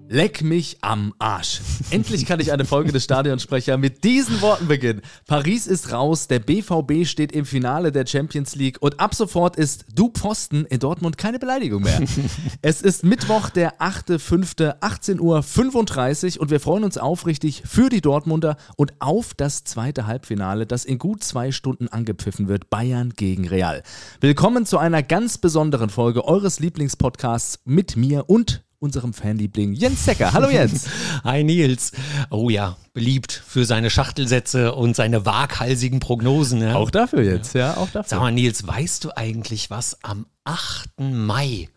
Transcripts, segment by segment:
Leck mich am Arsch. Endlich kann ich eine Folge des Stadionsprecher mit diesen Worten beginnen. Paris ist raus, der BVB steht im Finale der Champions League und ab sofort ist du Pfosten in Dortmund keine Beleidigung mehr. Es ist Mittwoch, der 8.5., 18:35 Uhr und wir freuen uns aufrichtig für die Dortmunder und auf das zweite Halbfinale, das in gut 2 Stunden angepfiffen wird, Bayern gegen Real. Willkommen zu einer ganz besonderen Folge eures Lieblingspodcasts mit mir und unserem Fanliebling Jens Secker. Hallo Jens. Hi Nils. Oh ja, beliebt für seine Schachtelsätze und seine waghalsigen Prognosen. Ja? Auch dafür jetzt, ja, auch dafür. Sag mal Nils, weißt du eigentlich, was am 8. Mai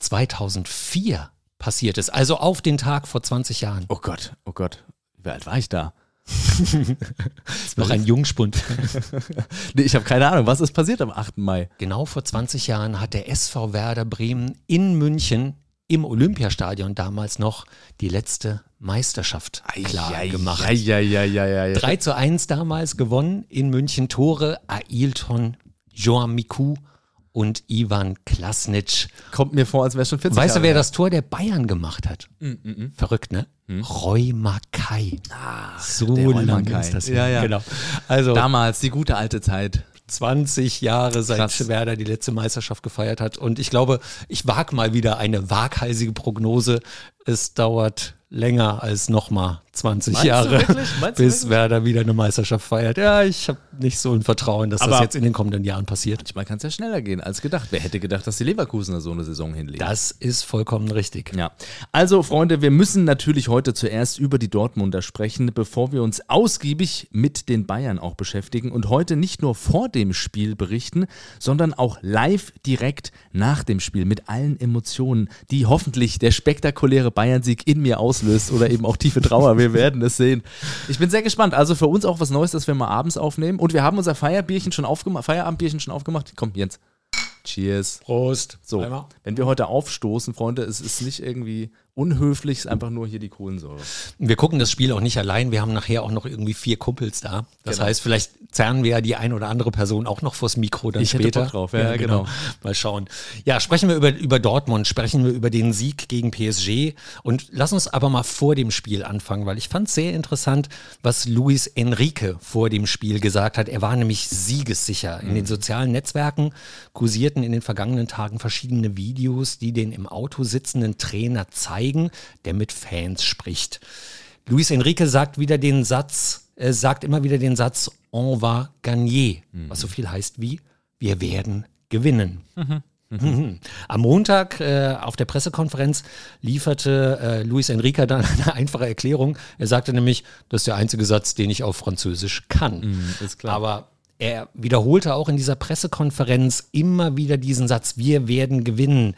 2004 passiert ist? Also auf den Tag vor 20 Jahren. Oh Gott. Wie alt war ich da? Noch ein Jungspund. Nee, ich habe keine Ahnung. Was ist passiert am 8. Mai? Genau vor 20 Jahren hat der SV Werder Bremen in München im Olympiastadion damals noch die letzte Meisterschaft klar gemacht. 3:1 damals gewonnen in München. Tore Ailton, Joan Miku und Ivan Klasnic. Kommt mir vor, als wäre schon 40 Jahre. Weißt du, wer das Tor der Bayern gemacht hat? Verrückt, ne? Roy Mackay. So lange ist das her. Ja. Genau. Also, damals, die gute alte Zeit. 20 Jahre seit Krass. Werder die letzte Meisterschaft gefeiert hat. Und ich glaube, ich wage mal wieder eine waghalsige Prognose. Es dauert länger als nochmal 20 Jahre, bis Werder wieder eine Meisterschaft feiert. Ja, ich habe nicht so ein Vertrauen, dass das jetzt in den kommenden Jahren passiert. Manchmal kann es ja schneller gehen als gedacht. Wer hätte gedacht, dass die Leverkusener so eine Saison hinlegen? Das ist vollkommen richtig. Ja. Also Freunde, wir müssen natürlich heute zuerst über die Dortmunder sprechen, bevor wir uns ausgiebig mit den Bayern auch beschäftigen und heute nicht nur vor dem Spiel berichten, sondern auch live direkt nach dem Spiel mit allen Emotionen, die hoffentlich der spektakuläre Bayern-Sieg in mir auslöst oder eben auch tiefe Trauer. Wir werden es sehen. Ich bin sehr gespannt. Also für uns auch was Neues, dass wir mal abends aufnehmen. Und wir haben unser Feierabendbierchen schon aufgemacht. Komm, Jens. Cheers. Prost. So, Einmal. wenn wir heute aufstoßen, Freunde, es ist nicht irgendwie unhöflich, es ist einfach nur hier die Kohlensäure. Wir gucken das Spiel auch nicht allein. Wir haben nachher auch noch irgendwie 4 Kumpels da. Das heißt, vielleicht zerren wir ja die ein oder andere Person auch noch vors Mikro dann später. Ich hätte Bock drauf, ja, genau. Mal schauen. Ja, sprechen wir über Dortmund, sprechen wir über den Sieg gegen PSG und lass uns aber mal vor dem Spiel anfangen, weil ich fand es sehr interessant, was Luis Enrique vor dem Spiel gesagt hat. Er war nämlich siegessicher. In den sozialen Netzwerken kursierten in den vergangenen Tagen verschiedene Videos, die den im Auto sitzenden Trainer zeigen, der mit Fans spricht. Luis Enrique sagt immer wieder den Satz, on va gagner, was so viel heißt wie, wir werden gewinnen. Am Montag auf der Pressekonferenz lieferte Luis Enrique dann eine einfache Erklärung. Er sagte nämlich, das ist der einzige Satz, den ich auf Französisch kann. Ist klar. Aber er wiederholte auch in dieser Pressekonferenz immer wieder diesen Satz, wir werden gewinnen.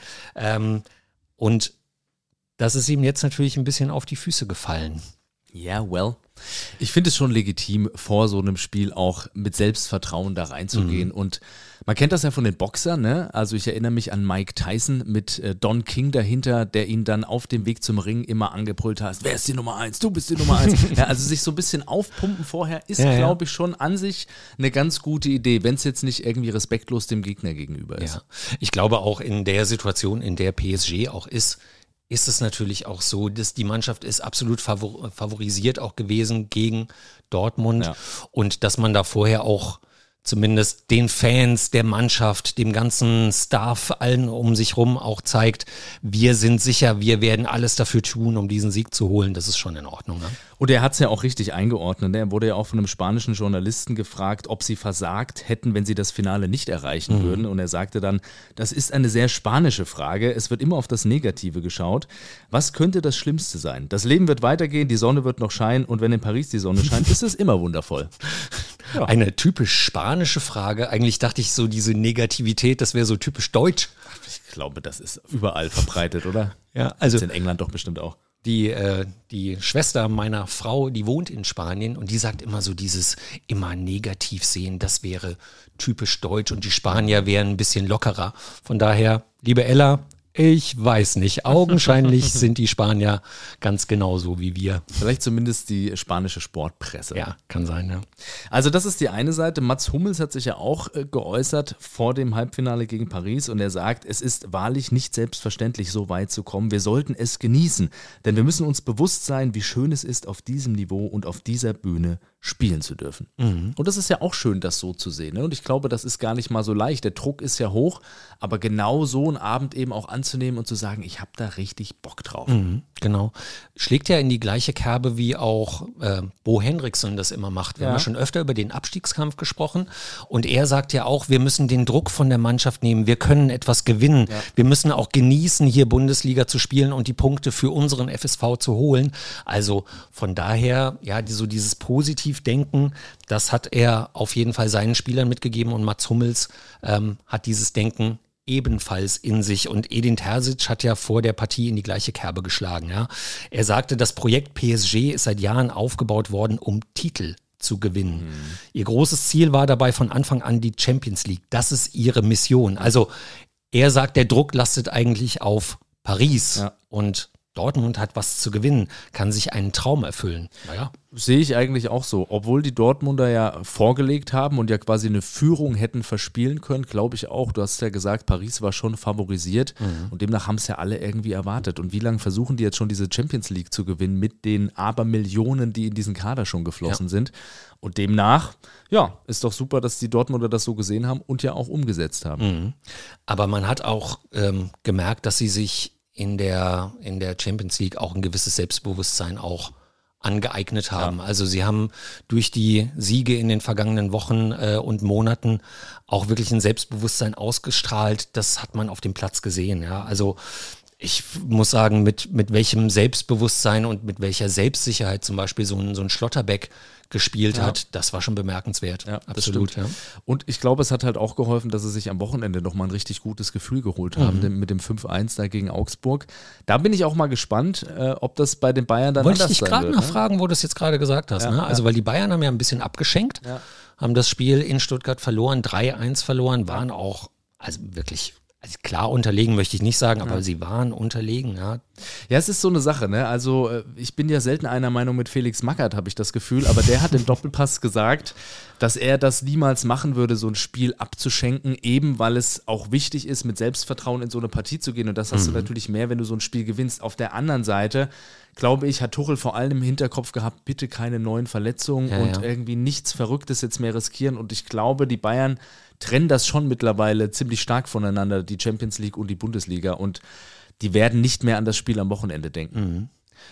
Und das ist ihm jetzt natürlich ein bisschen auf die Füße gefallen. Ja, well. Ich finde es schon legitim, vor so einem Spiel auch mit Selbstvertrauen da reinzugehen. Und man kennt das ja von den Boxern, ne? Also ich erinnere mich an Mike Tyson mit Don King dahinter, der ihn dann auf dem Weg zum Ring immer angebrüllt hat, wer ist die Nummer 1? Du bist die Nummer 1. Ja, also sich so ein bisschen aufpumpen vorher ist, glaube ich, schon an sich eine ganz gute Idee, wenn es jetzt nicht irgendwie respektlos dem Gegner gegenüber ist. Ja. Ich glaube auch in der Situation, in der PSG auch ist es natürlich auch so, dass die Mannschaft ist absolut favorisiert auch gewesen gegen Dortmund und dass man da vorher auch zumindest den Fans, der Mannschaft, dem ganzen Staff, allen um sich rum auch zeigt, wir sind sicher, wir werden alles dafür tun, um diesen Sieg zu holen. Das ist schon in Ordnung. Ne? Und er hat es ja auch richtig eingeordnet. Ne? Er wurde ja auch von einem spanischen Journalisten gefragt, ob sie versagt hätten, wenn sie das Finale nicht erreichen würden. Und er sagte dann, das ist eine sehr spanische Frage. Es wird immer auf das Negative geschaut. Was könnte das Schlimmste sein? Das Leben wird weitergehen, die Sonne wird noch scheinen und wenn in Paris die Sonne scheint, ist es immer wundervoll. Ja. Eine typisch spanische Frage. Eigentlich dachte ich so, diese Negativität, das wäre so typisch deutsch. Ich glaube, das ist überall verbreitet, oder? Ja, also in England doch bestimmt auch. Die Schwester meiner Frau, die wohnt in Spanien und die sagt immer so dieses immer negativ sehen, das wäre typisch deutsch und die Spanier wären ein bisschen lockerer. Von daher, liebe Ella, Ich weiß nicht. Augenscheinlich sind die Spanier ganz genauso wie wir. Vielleicht zumindest die spanische Sportpresse. Ja, kann sein, ja. Also das ist die eine Seite. Mats Hummels hat sich ja auch geäußert vor dem Halbfinale gegen Paris und er sagt, es ist wahrlich nicht selbstverständlich, so weit zu kommen. Wir sollten es genießen, denn wir müssen uns bewusst sein, wie schön es ist, auf diesem Niveau und auf dieser Bühne spielen zu dürfen. Und das ist ja auch schön, das so zu sehen. Ne? Und ich glaube, das ist gar nicht mal so leicht. Der Druck ist ja hoch, aber genau so einen Abend eben auch anzunehmen und zu sagen, ich habe da richtig Bock drauf. Genau. Schlägt ja in die gleiche Kerbe, wie auch Bo Henriksen das immer macht. Wir haben ja schon öfter über den Abstiegskampf gesprochen und er sagt ja auch, wir müssen den Druck von der Mannschaft nehmen, wir können etwas gewinnen, wir müssen auch genießen, hier Bundesliga zu spielen und die Punkte für unseren FSV zu holen. Also von daher, ja, so dieses Positivdenken, das hat er auf jeden Fall seinen Spielern mitgegeben und Mats Hummels hat dieses Denken ebenfalls in sich und Edin Terzic hat ja vor der Partie in die gleiche Kerbe geschlagen. Ja. Er sagte, das Projekt PSG ist seit Jahren aufgebaut worden, um Titel zu gewinnen. Ihr großes Ziel war dabei von Anfang an die Champions League. Das ist ihre Mission. Also er sagt, der Druck lastet eigentlich auf Paris und Dortmund hat was zu gewinnen, kann sich einen Traum erfüllen. Naja. Sehe ich eigentlich auch so. Obwohl die Dortmunder ja vorgelegt haben und ja quasi eine Führung hätten verspielen können, glaube ich auch. Du hast ja gesagt, Paris war schon favorisiert und demnach haben es ja alle irgendwie erwartet. Und wie lange versuchen die jetzt schon diese Champions League zu gewinnen mit den Abermillionen, die in diesen Kader schon geflossen sind? Und demnach, ja, ist doch super, dass die Dortmunder das so gesehen haben und ja auch umgesetzt haben. Aber man hat auch gemerkt, dass sie sich in der Champions League auch ein gewisses Selbstbewusstsein auch angeeignet haben. Ja. Also sie haben durch die Siege in den vergangenen Wochen und Monaten auch wirklich ein Selbstbewusstsein ausgestrahlt. Das hat man auf dem Platz gesehen. Ja. Also ich muss sagen, mit welchem Selbstbewusstsein und mit welcher Selbstsicherheit zum Beispiel so ein Schlotterbeck gespielt hat, das war schon bemerkenswert. Ja, absolut. Ja. Und ich glaube, es hat halt auch geholfen, dass sie sich am Wochenende nochmal ein richtig gutes Gefühl geholt haben mit dem 5-1 da gegen Augsburg. Da bin ich auch mal gespannt, ob das bei den Bayern dann anders sein wird. Wollte ich dich gerade nachfragen, wo du es jetzt gerade gesagt hast. Ne? Also weil die Bayern haben ja ein bisschen abgeschenkt, haben das Spiel in Stuttgart verloren, 3-1 verloren, waren auch, also wirklich... Also klar, unterlegen möchte ich nicht sagen, aber sie waren unterlegen, ja. Ja, es ist so eine Sache, ne? Also ich bin ja selten einer Meinung mit Felix Magath, habe ich das Gefühl, aber der hat im Doppelpass gesagt, dass er das niemals machen würde, so ein Spiel abzuschenken, eben weil es auch wichtig ist, mit Selbstvertrauen in so eine Partie zu gehen und das hast du natürlich mehr, wenn du so ein Spiel gewinnst. Auf der anderen Seite, glaube ich, hat Tuchel vor allem im Hinterkopf gehabt, bitte keine neuen Verletzungen und irgendwie nichts Verrücktes jetzt mehr riskieren und ich glaube, die Bayern trennen das schon mittlerweile ziemlich stark voneinander, die Champions League und die Bundesliga und die werden nicht mehr an das Spiel am Wochenende denken.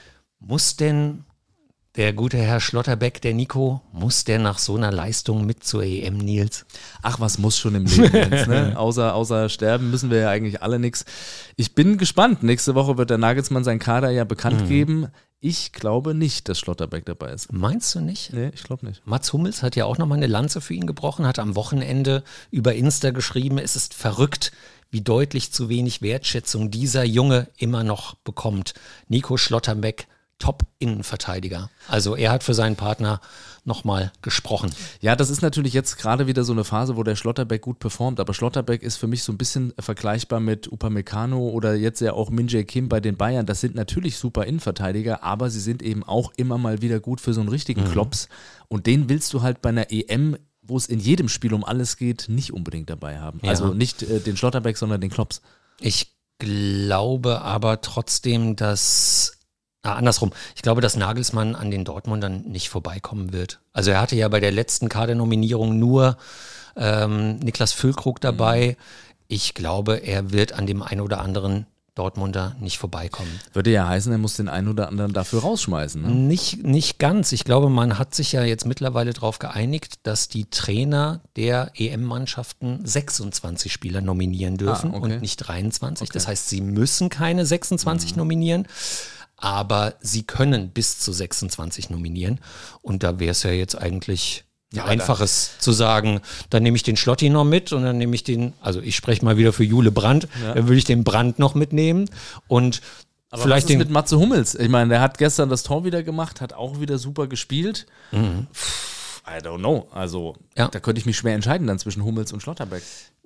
Muss denn der gute Herr Schlotterbeck, der Nico, muss der nach so einer Leistung mit zur EM, Nils? Ach, was muss schon im Leben jetzt, ne? Außer sterben müssen wir ja eigentlich alle nichts. Ich bin gespannt. Nächste Woche wird der Nagelsmann seinen Kader ja bekannt geben. Ich glaube nicht, dass Schlotterbeck dabei ist. Meinst du nicht? Nee, ich glaube nicht. Mats Hummels hat ja auch nochmal eine Lanze für ihn gebrochen, hat am Wochenende über Insta geschrieben, es ist verrückt, wie deutlich zu wenig Wertschätzung dieser Junge immer noch bekommt. Nico Schlotterbeck, Top-Innenverteidiger. Also er hat für seinen Partner nochmal gesprochen. Ja, das ist natürlich jetzt gerade wieder so eine Phase, wo der Schlotterbeck gut performt, aber Schlotterbeck ist für mich so ein bisschen vergleichbar mit Upamecano oder jetzt ja auch Min-Jae Kim bei den Bayern. Das sind natürlich super Innenverteidiger, aber sie sind eben auch immer mal wieder gut für so einen richtigen Klops und den willst du halt bei einer EM, wo es in jedem Spiel um alles geht, nicht unbedingt dabei haben. Ja. Also nicht den Schlotterbeck, sondern den Klops. Ich glaube aber trotzdem, dass andersrum. Ich glaube, dass Nagelsmann an den Dortmundern nicht vorbeikommen wird. Also er hatte ja bei der letzten Kadernominierung nur Niklas Füllkrug dabei. Ich glaube, er wird an dem einen oder anderen Dortmunder nicht vorbeikommen. Würde ja heißen, er muss den einen oder anderen dafür rausschmeißen. Ne? Nicht ganz. Ich glaube, man hat sich ja jetzt mittlerweile darauf geeinigt, dass die Trainer der EM-Mannschaften 26 Spieler nominieren dürfen und nicht 23. Okay. Das heißt, sie müssen keine 26 nominieren. Aber sie können bis zu 26 nominieren. Und da wäre es ja jetzt eigentlich Einfaches zu sagen, dann nehme ich den Schlotti noch mit und dann nehme ich also ich spreche mal wieder für Jule Brandt, dann würde ich den Brandt noch mitnehmen und aber vielleicht was ist mit Matze Hummels? Ich meine, der hat gestern das Tor wieder gemacht, hat auch wieder super gespielt. I don't know. Also da könnte ich mich schwer entscheiden dann zwischen Hummels und Schlotterbeck.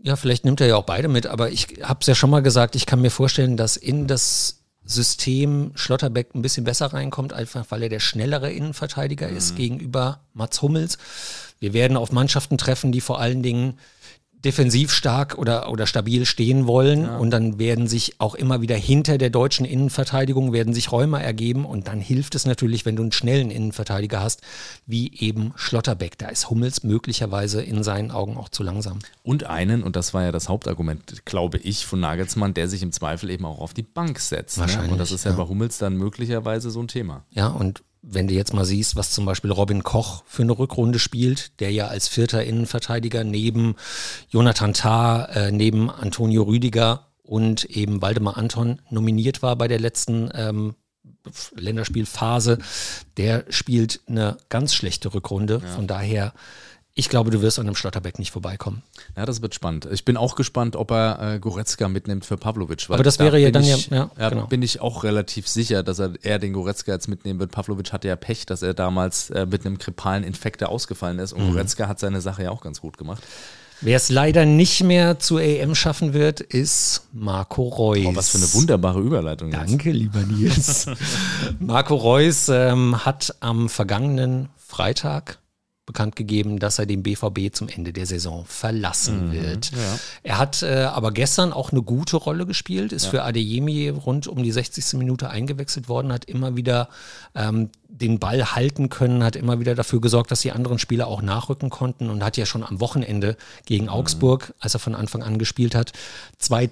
Ja, vielleicht nimmt er ja auch beide mit, aber ich habe es ja schon mal gesagt, ich kann mir vorstellen, dass in das System Schlotterbeck ein bisschen besser reinkommt, einfach weil er der schnellere Innenverteidiger ist gegenüber Mats Hummels. Wir werden auf Mannschaften treffen, die vor allen Dingen defensiv stark oder stabil stehen wollen und dann werden sich auch immer wieder hinter der deutschen Innenverteidigung werden sich Räume ergeben und dann hilft es natürlich, wenn du einen schnellen Innenverteidiger hast, wie eben Schlotterbeck. Da ist Hummels möglicherweise in seinen Augen auch zu langsam. Und das war ja das Hauptargument, glaube ich, von Nagelsmann, der sich im Zweifel eben auch auf die Bank setzt. Wahrscheinlich, Ne? Und das ist ja bei Hummels dann möglicherweise so ein Thema. Ja, und wenn du jetzt mal siehst, was zum Beispiel Robin Koch für eine Rückrunde spielt, der ja als vierter Innenverteidiger neben Jonathan Tah, neben Antonio Rüdiger und eben Waldemar Anton nominiert war bei der letzten Länderspielphase, der spielt eine ganz schlechte Rückrunde. Ja. Von daher, ich glaube, du wirst an einem Schlotterbeck nicht vorbeikommen. Ja, das wird spannend. Ich bin auch gespannt, ob er Goretzka mitnimmt für Pavlovic. Aber das wäre ja dann genau. Bin ich auch relativ sicher, dass er den Goretzka jetzt mitnehmen wird. Pavlovic hatte ja Pech, dass er damals mit einem grippalen Infekt ausgefallen ist. Und Goretzka hat seine Sache ja auch ganz gut gemacht. Wer es leider nicht mehr zur EM schaffen wird, ist Marco Reus. Oh, was für eine wunderbare Überleitung. Danke, lieber Nils. Marco Reus hat am vergangenen Freitag bekannt gegeben, dass er den BVB zum Ende der Saison verlassen wird. Ja. Er hat aber gestern auch eine gute Rolle gespielt, ist für Adeyemi rund um die 60. Minute eingewechselt worden, hat immer wieder den Ball halten können, hat immer wieder dafür gesorgt, dass die anderen Spieler auch nachrücken konnten und hat ja schon am Wochenende gegen Augsburg, als er von Anfang an gespielt hat, 2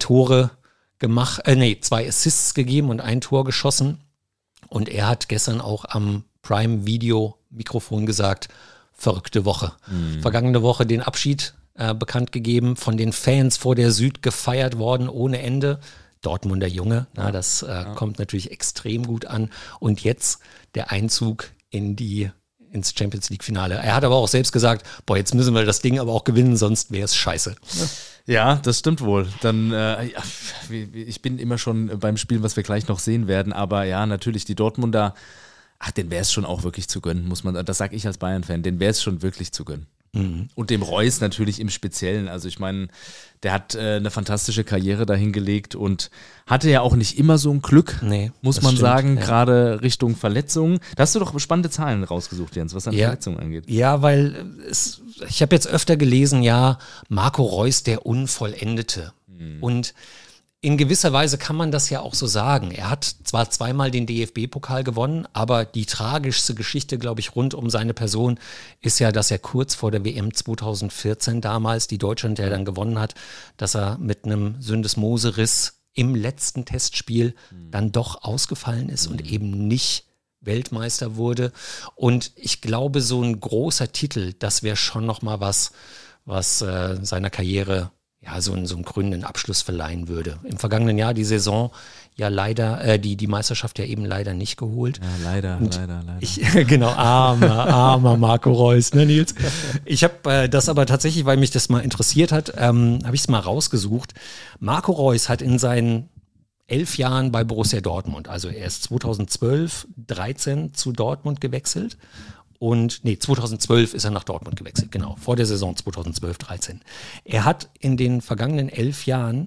Assists gegeben und 1 Tor geschossen. Und er hat gestern auch am Prime-Video-Mikrofon gesagt, verrückte Woche. Vergangene Woche den Abschied bekannt gegeben, von den Fans vor der Süd gefeiert worden ohne Ende. Dortmunder Junge, das kommt natürlich extrem gut an. Und jetzt der Einzug ins Champions-League-Finale. Er hat aber auch selbst gesagt, jetzt müssen wir das Ding aber auch gewinnen, sonst wäre es scheiße. Ja, das stimmt wohl. Dann, ich bin immer schon beim Spiel, was wir gleich noch sehen werden, aber ja, natürlich die Dortmunder. Den wäre es schon auch wirklich zu gönnen, das sage ich als Bayern-Fan, den wäre es schon wirklich zu gönnen. Und dem Reus natürlich im Speziellen. Also ich meine, der hat eine fantastische Karriere dahingelegt und hatte ja auch nicht immer so ein Glück, muss man sagen, gerade Richtung Verletzungen. Da hast du doch spannende Zahlen rausgesucht, Jens, was an Verletzungen angeht. Ja, weil ich habe jetzt öfter gelesen, Marco Reus, der Unvollendete. Und in gewisser Weise kann man das ja auch so sagen. Er hat zwar 2-mal den DFB-Pokal gewonnen, aber die tragischste Geschichte, glaube ich, rund um seine Person ist ja, dass er kurz vor der WM 2014 damals, die Deutschland ja dann gewonnen hat, dass er mit einem Syndesmoseriss im letzten Testspiel dann doch ausgefallen ist und eben nicht Weltmeister wurde. Und ich glaube, so ein großer Titel, das wäre schon nochmal was seiner Karriere so einen krönenden Abschluss verleihen würde. Im vergangenen Jahr die Saison leider, die Meisterschaft eben leider nicht geholt. Ja, leider. Genau, armer Marco Reus, ne Nils? Ich habe das aber tatsächlich, weil mich das mal interessiert hat, habe ich es mal rausgesucht. Marco Reus hat in seinen 11 Jahren bei Borussia Dortmund, also er ist 2012/13 zu Dortmund gewechselt. 2012 ist er nach Dortmund gewechselt, genau, vor der Saison 2012/13. Er hat in den vergangenen 11 Jahren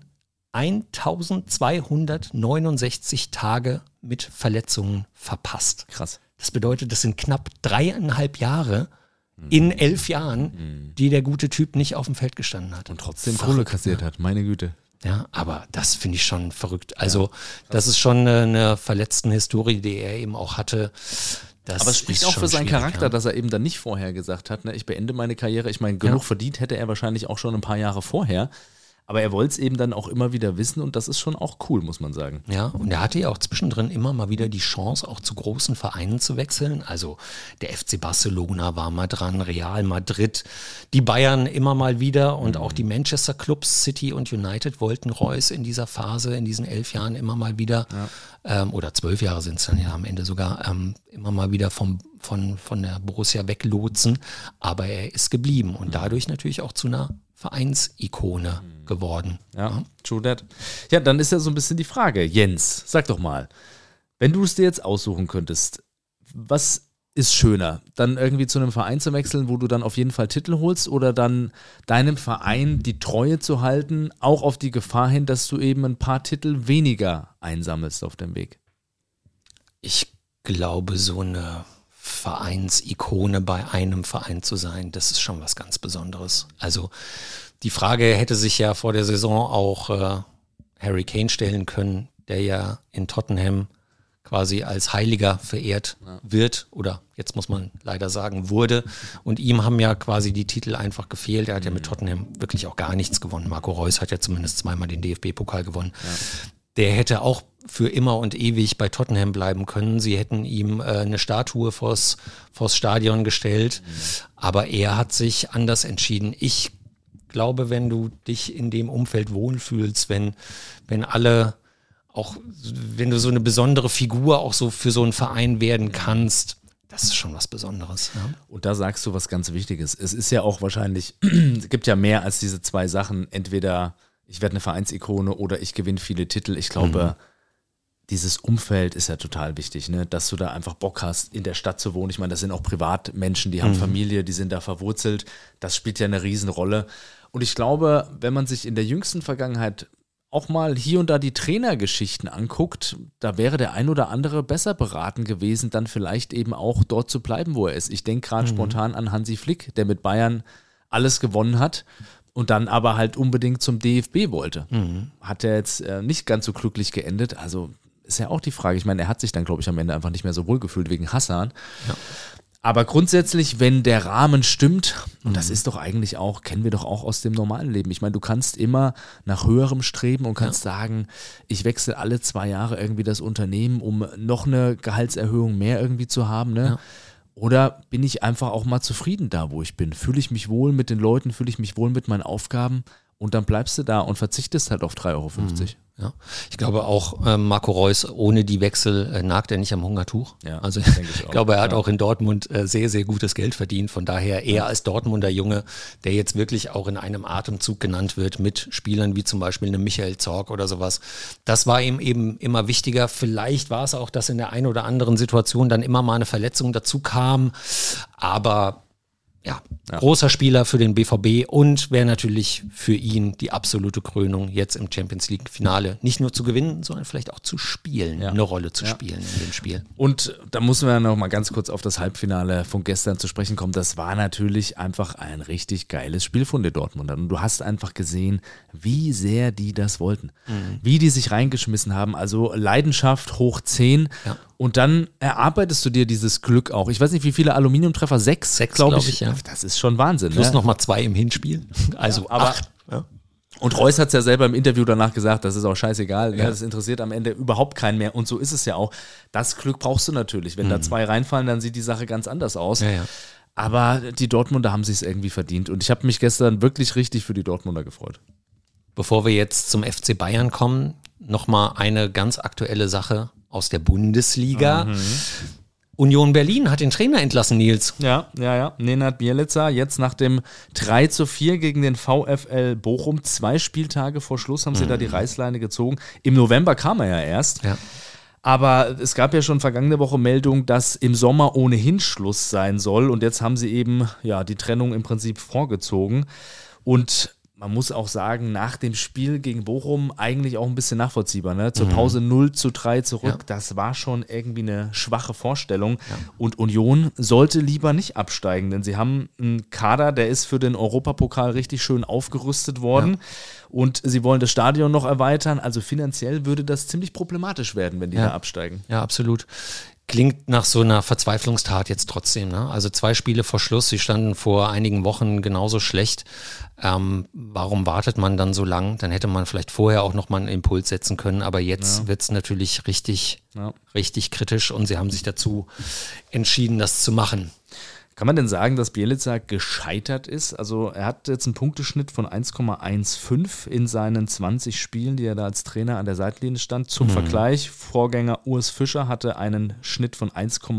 1269 Tage mit Verletzungen verpasst. Krass. Das bedeutet, das sind knapp 3,5 Jahre in 11 Jahren, die der gute Typ nicht auf dem Feld gestanden hat. Und trotzdem Kohle kassiert hat, meine Güte. Ja, aber das finde ich schon verrückt. Also das ist schon eine Verletzten-Historie, die er eben auch hatte. Aber es spricht auch für seinen Charakter, dass er eben dann nicht vorher gesagt hat, ich beende meine Karriere. Ich meine, genug verdient hätte er wahrscheinlich auch schon ein paar Jahre vorher. Aber er wollte es eben dann auch immer wieder wissen und das ist schon auch cool, muss man sagen. Ja, und er hatte ja auch zwischendrin immer mal wieder die Chance, auch zu großen Vereinen zu wechseln. Also der FC Barcelona war mal dran, Real Madrid, die Bayern immer mal wieder und auch die Manchester Clubs, City und United wollten Reus in dieser Phase, in diesen 11 Jahren immer mal wieder, oder 12 Jahre sind es dann ja am Ende sogar, immer mal wieder von der Borussia weglotsen. Aber er ist geblieben und dadurch natürlich auch zu einer Vereinsikone geworden. Ja, true that. Ja, dann ist ja so ein bisschen die Frage, Jens, sag doch mal, wenn du es dir jetzt aussuchen könntest, was ist schöner? Dann irgendwie zu einem Verein zu wechseln, wo du dann auf jeden Fall Titel holst oder dann deinem Verein die Treue zu halten, auch auf die Gefahr hin, dass du eben ein paar Titel weniger einsammelst auf dem Weg? Ich glaube, so eine Vereinsikone bei einem Verein zu sein, das ist schon was ganz Besonderes. Also die Frage hätte sich ja vor der Saison auch Harry Kane stellen können, der ja in Tottenham quasi als Heiliger verehrt wird oder jetzt muss man leider sagen, wurde. Und ihm haben ja quasi die Titel einfach gefehlt. Er hat ja mit Tottenham wirklich auch gar nichts gewonnen. Marco Reus hat ja zumindest zweimal den DFB-Pokal gewonnen. Ja. Der hätte auch für immer und ewig bei Tottenham bleiben können. Sie hätten ihm eine Statue vors Stadion gestellt. Aber er hat sich anders entschieden. Ich glaube, wenn du dich in dem Umfeld wohlfühlst, wenn alle auch wenn du so eine besondere Figur auch so für so einen Verein werden kannst, das ist schon was Besonderes. Ja? Und da sagst du was ganz Wichtiges. Es ist ja auch wahrscheinlich, es gibt ja mehr als diese zwei Sachen. Entweder ich werde eine Vereinsikone oder ich gewinne viele Titel. Ich glaube, dieses Umfeld ist ja total wichtig, ne? Dass du da einfach Bock hast, in der Stadt zu wohnen. Ich meine, das sind auch Privatmenschen, die haben Familie, die sind da verwurzelt. Das spielt ja eine Riesenrolle. Und ich glaube, wenn man sich in der jüngsten Vergangenheit auch mal hier und da die Trainergeschichten anguckt, da wäre der ein oder andere besser beraten gewesen, dann vielleicht eben auch dort zu bleiben, wo er ist. Ich denke gerade spontan an Hansi Flick, der mit Bayern alles gewonnen hat und dann aber halt unbedingt zum DFB wollte. Hat er jetzt nicht ganz so glücklich geendet. Also ist ja auch die Frage. Ich meine, er hat sich dann, glaube ich, am Ende einfach nicht mehr so wohl gefühlt wegen Hassan. Ja. Aber grundsätzlich, wenn der Rahmen stimmt, und das ist doch eigentlich auch, kennen wir doch auch aus dem normalen Leben. Ich meine, du kannst immer nach höherem streben und kannst sagen, ich wechsle alle 2 Jahre irgendwie das Unternehmen, um noch eine Gehaltserhöhung mehr irgendwie zu haben, ne? Ja. Oder bin ich einfach auch mal zufrieden da, wo ich bin? Fühle ich mich wohl mit den Leuten, fühle ich mich wohl mit meinen Aufgaben? Und dann bleibst du da und verzichtest halt auf 3,50 Euro. Ja. Ich glaube auch, Marco Reus, ohne die Wechsel nagt er nicht am Hungertuch. Ja, also ich glaube, er hat auch in Dortmund sehr, sehr gutes Geld verdient. Von daher eher als Dortmunder Junge, der jetzt wirklich auch in einem Atemzug genannt wird mit Spielern wie zum Beispiel einem Michael Zorc oder sowas. Das war ihm eben immer wichtiger. Vielleicht war es auch, dass in der einen oder anderen Situation dann immer mal eine Verletzung dazu kam. Aber ja, großer Spieler für den BVB und wäre natürlich für ihn die absolute Krönung, jetzt im Champions-League-Finale nicht nur zu gewinnen, sondern vielleicht auch zu spielen, eine Rolle zu spielen in dem Spiel. Und da müssen wir noch mal ganz kurz auf das Halbfinale von gestern zu sprechen kommen. Das war natürlich einfach ein richtig geiles Spiel von den Dortmundern. Und du hast einfach gesehen, wie sehr die das wollten, wie die sich reingeschmissen haben. Also Leidenschaft hoch 10. Ja. Und dann erarbeitest du dir dieses Glück auch. Ich weiß nicht, wie viele Aluminiumtreffer, 6 glaube ich. Ja. Das ist schon Wahnsinn. Plus nochmal 2 im Hinspiel. Also 8. Ja. Und Reus hat es ja selber im Interview danach gesagt, das ist auch scheißegal. Ja. Das interessiert am Ende überhaupt keinen mehr. Und so ist es ja auch. Das Glück brauchst du natürlich. Wenn da 2 reinfallen, dann sieht die Sache ganz anders aus. Ja. Aber die Dortmunder haben sich es irgendwie verdient. Und ich habe mich gestern wirklich richtig für die Dortmunder gefreut. Bevor wir jetzt zum FC Bayern kommen, nochmal eine ganz aktuelle Sache aus der Bundesliga. Union Berlin hat den Trainer entlassen, Nils. Ja. Nenad Bjelica, jetzt nach dem 3:4 gegen den VfL Bochum, 2 Spieltage vor Schluss haben sie da die Reißleine gezogen. Im November kam er ja erst. Ja. Aber es gab ja schon vergangene Woche Meldung, dass im Sommer ohnehin Schluss sein soll. Und jetzt haben sie eben die Trennung im Prinzip vorgezogen. Und man muss auch sagen, nach dem Spiel gegen Bochum eigentlich auch ein bisschen nachvollziehbar. Ne? Zur Pause 0:3 zurück, das war schon irgendwie eine schwache Vorstellung. Ja. Und Union sollte lieber nicht absteigen, denn sie haben einen Kader, der ist für den Europapokal richtig schön aufgerüstet worden. Ja. Und sie wollen das Stadion noch erweitern. Also finanziell würde das ziemlich problematisch werden, wenn die da absteigen. Ja, absolut. Klingt nach so einer Verzweiflungstat jetzt trotzdem, ne? Also 2 Spiele vor Schluss, sie standen vor einigen Wochen genauso schlecht. Warum wartet man dann so lang? Dann hätte man vielleicht vorher auch nochmal einen Impuls setzen können, aber jetzt wird es natürlich richtig kritisch und sie haben sich dazu entschieden, das zu machen. Kann man denn sagen, dass Bjelica gescheitert ist? Also er hat jetzt einen Punkteschnitt von 1,15 in seinen 20 Spielen, die er da als Trainer an der Seitenlinie stand. Zum Vergleich, Vorgänger Urs Fischer hatte einen Schnitt von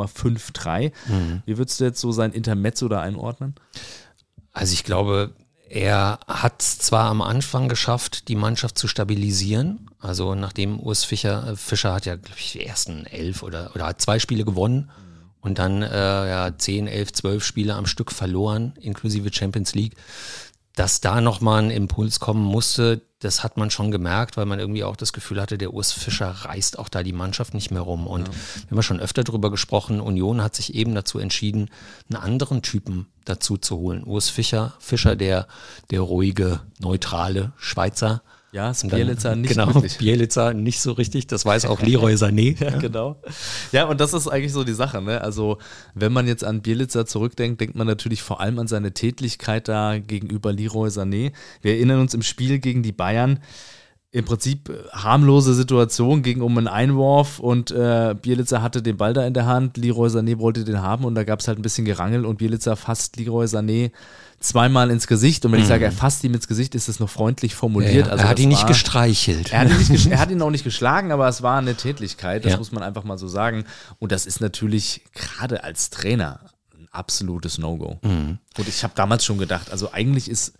1,53. Wie würdest du jetzt so sein Intermezzo da einordnen? Also ich glaube, er hat es zwar am Anfang geschafft, die Mannschaft zu stabilisieren. Also nachdem Urs Fischer hat ja, glaube ich, die ersten 11 oder hat 2 Spiele gewonnen. und dann 10, 11, 12 Spiele am Stück verloren, inklusive Champions League. Dass da nochmal ein Impuls kommen musste, das hat man schon gemerkt, weil man irgendwie auch das Gefühl hatte, der Urs Fischer reißt auch da die Mannschaft nicht mehr rum. Und wir haben ja schon öfter drüber gesprochen, Union hat sich eben dazu entschieden, einen anderen Typen dazu zu holen. Urs Fischer, der ruhige, neutrale Schweizer. Ja, ist Bielitzer nicht genau, wirklich. Bielitzer nicht so richtig, das weiß auch Leroy Sané. Ja, genau. Ja, und das ist eigentlich so die Sache, ne? Also, wenn man jetzt an Bielitzer zurückdenkt, denkt man natürlich vor allem an seine Tätlichkeit da gegenüber Leroy Sané. Wir erinnern uns im Spiel gegen die Bayern, im Prinzip harmlose Situation, ging um einen Einwurf und Bielitzer hatte den Ball da in der Hand, Leroy Sané wollte den haben und da gab es halt ein bisschen Gerangel und Bielitzer fasst Leroy Sané zweimal ins Gesicht und wenn ich sage, er fasst ihm ins Gesicht, ist es noch freundlich formuliert. Ja, also er hat ihn nicht gestreichelt. Er hat ihn auch nicht geschlagen, aber es war eine Tätlichkeit, das muss man einfach mal so sagen. Und das ist natürlich gerade als Trainer ein absolutes No-Go. Und ich habe damals schon gedacht, also eigentlich ist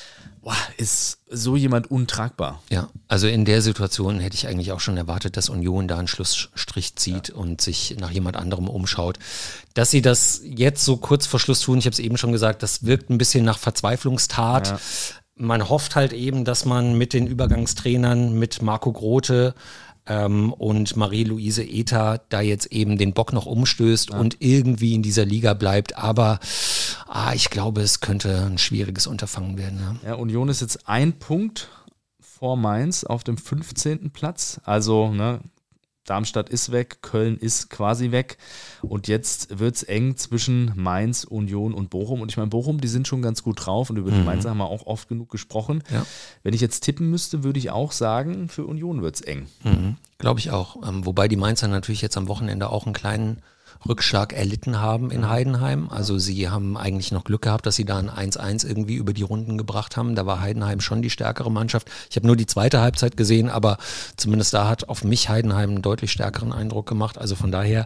so jemand untragbar. Ja, also in der Situation hätte ich eigentlich auch schon erwartet, dass Union da einen Schlussstrich zieht und sich nach jemand anderem umschaut. Dass sie das jetzt so kurz vor Schluss tun, ich habe es eben schon gesagt, das wirkt ein bisschen nach Verzweiflungstat. Ja. Man hofft halt eben, dass man mit den Übergangstrainern, mit Marco Grote und Marie-Louise Eta da jetzt eben den Bock noch umstößt und irgendwie in dieser Liga bleibt. Aber ich glaube, es könnte ein schwieriges Unterfangen werden. Ja, Union ist jetzt 1 Punkt vor Mainz auf dem 15. Platz. Also, Darmstadt ist weg, Köln ist quasi weg und jetzt wird es eng zwischen Mainz, Union und Bochum. Und ich meine, Bochum, die sind schon ganz gut drauf und über die Mainzer haben wir auch oft genug gesprochen. Ja. Wenn ich jetzt tippen müsste, würde ich auch sagen, für Union wird es eng. Glaube ich auch. Wobei die Mainzer natürlich jetzt am Wochenende auch einen kleinen Rückschlag erlitten haben in Heidenheim. Also sie haben eigentlich noch Glück gehabt, dass sie da ein 1-1 irgendwie über die Runden gebracht haben. Da war Heidenheim schon die stärkere Mannschaft. Ich habe nur die zweite Halbzeit gesehen, aber zumindest da hat auf mich Heidenheim einen deutlich stärkeren Eindruck gemacht. Also von daher,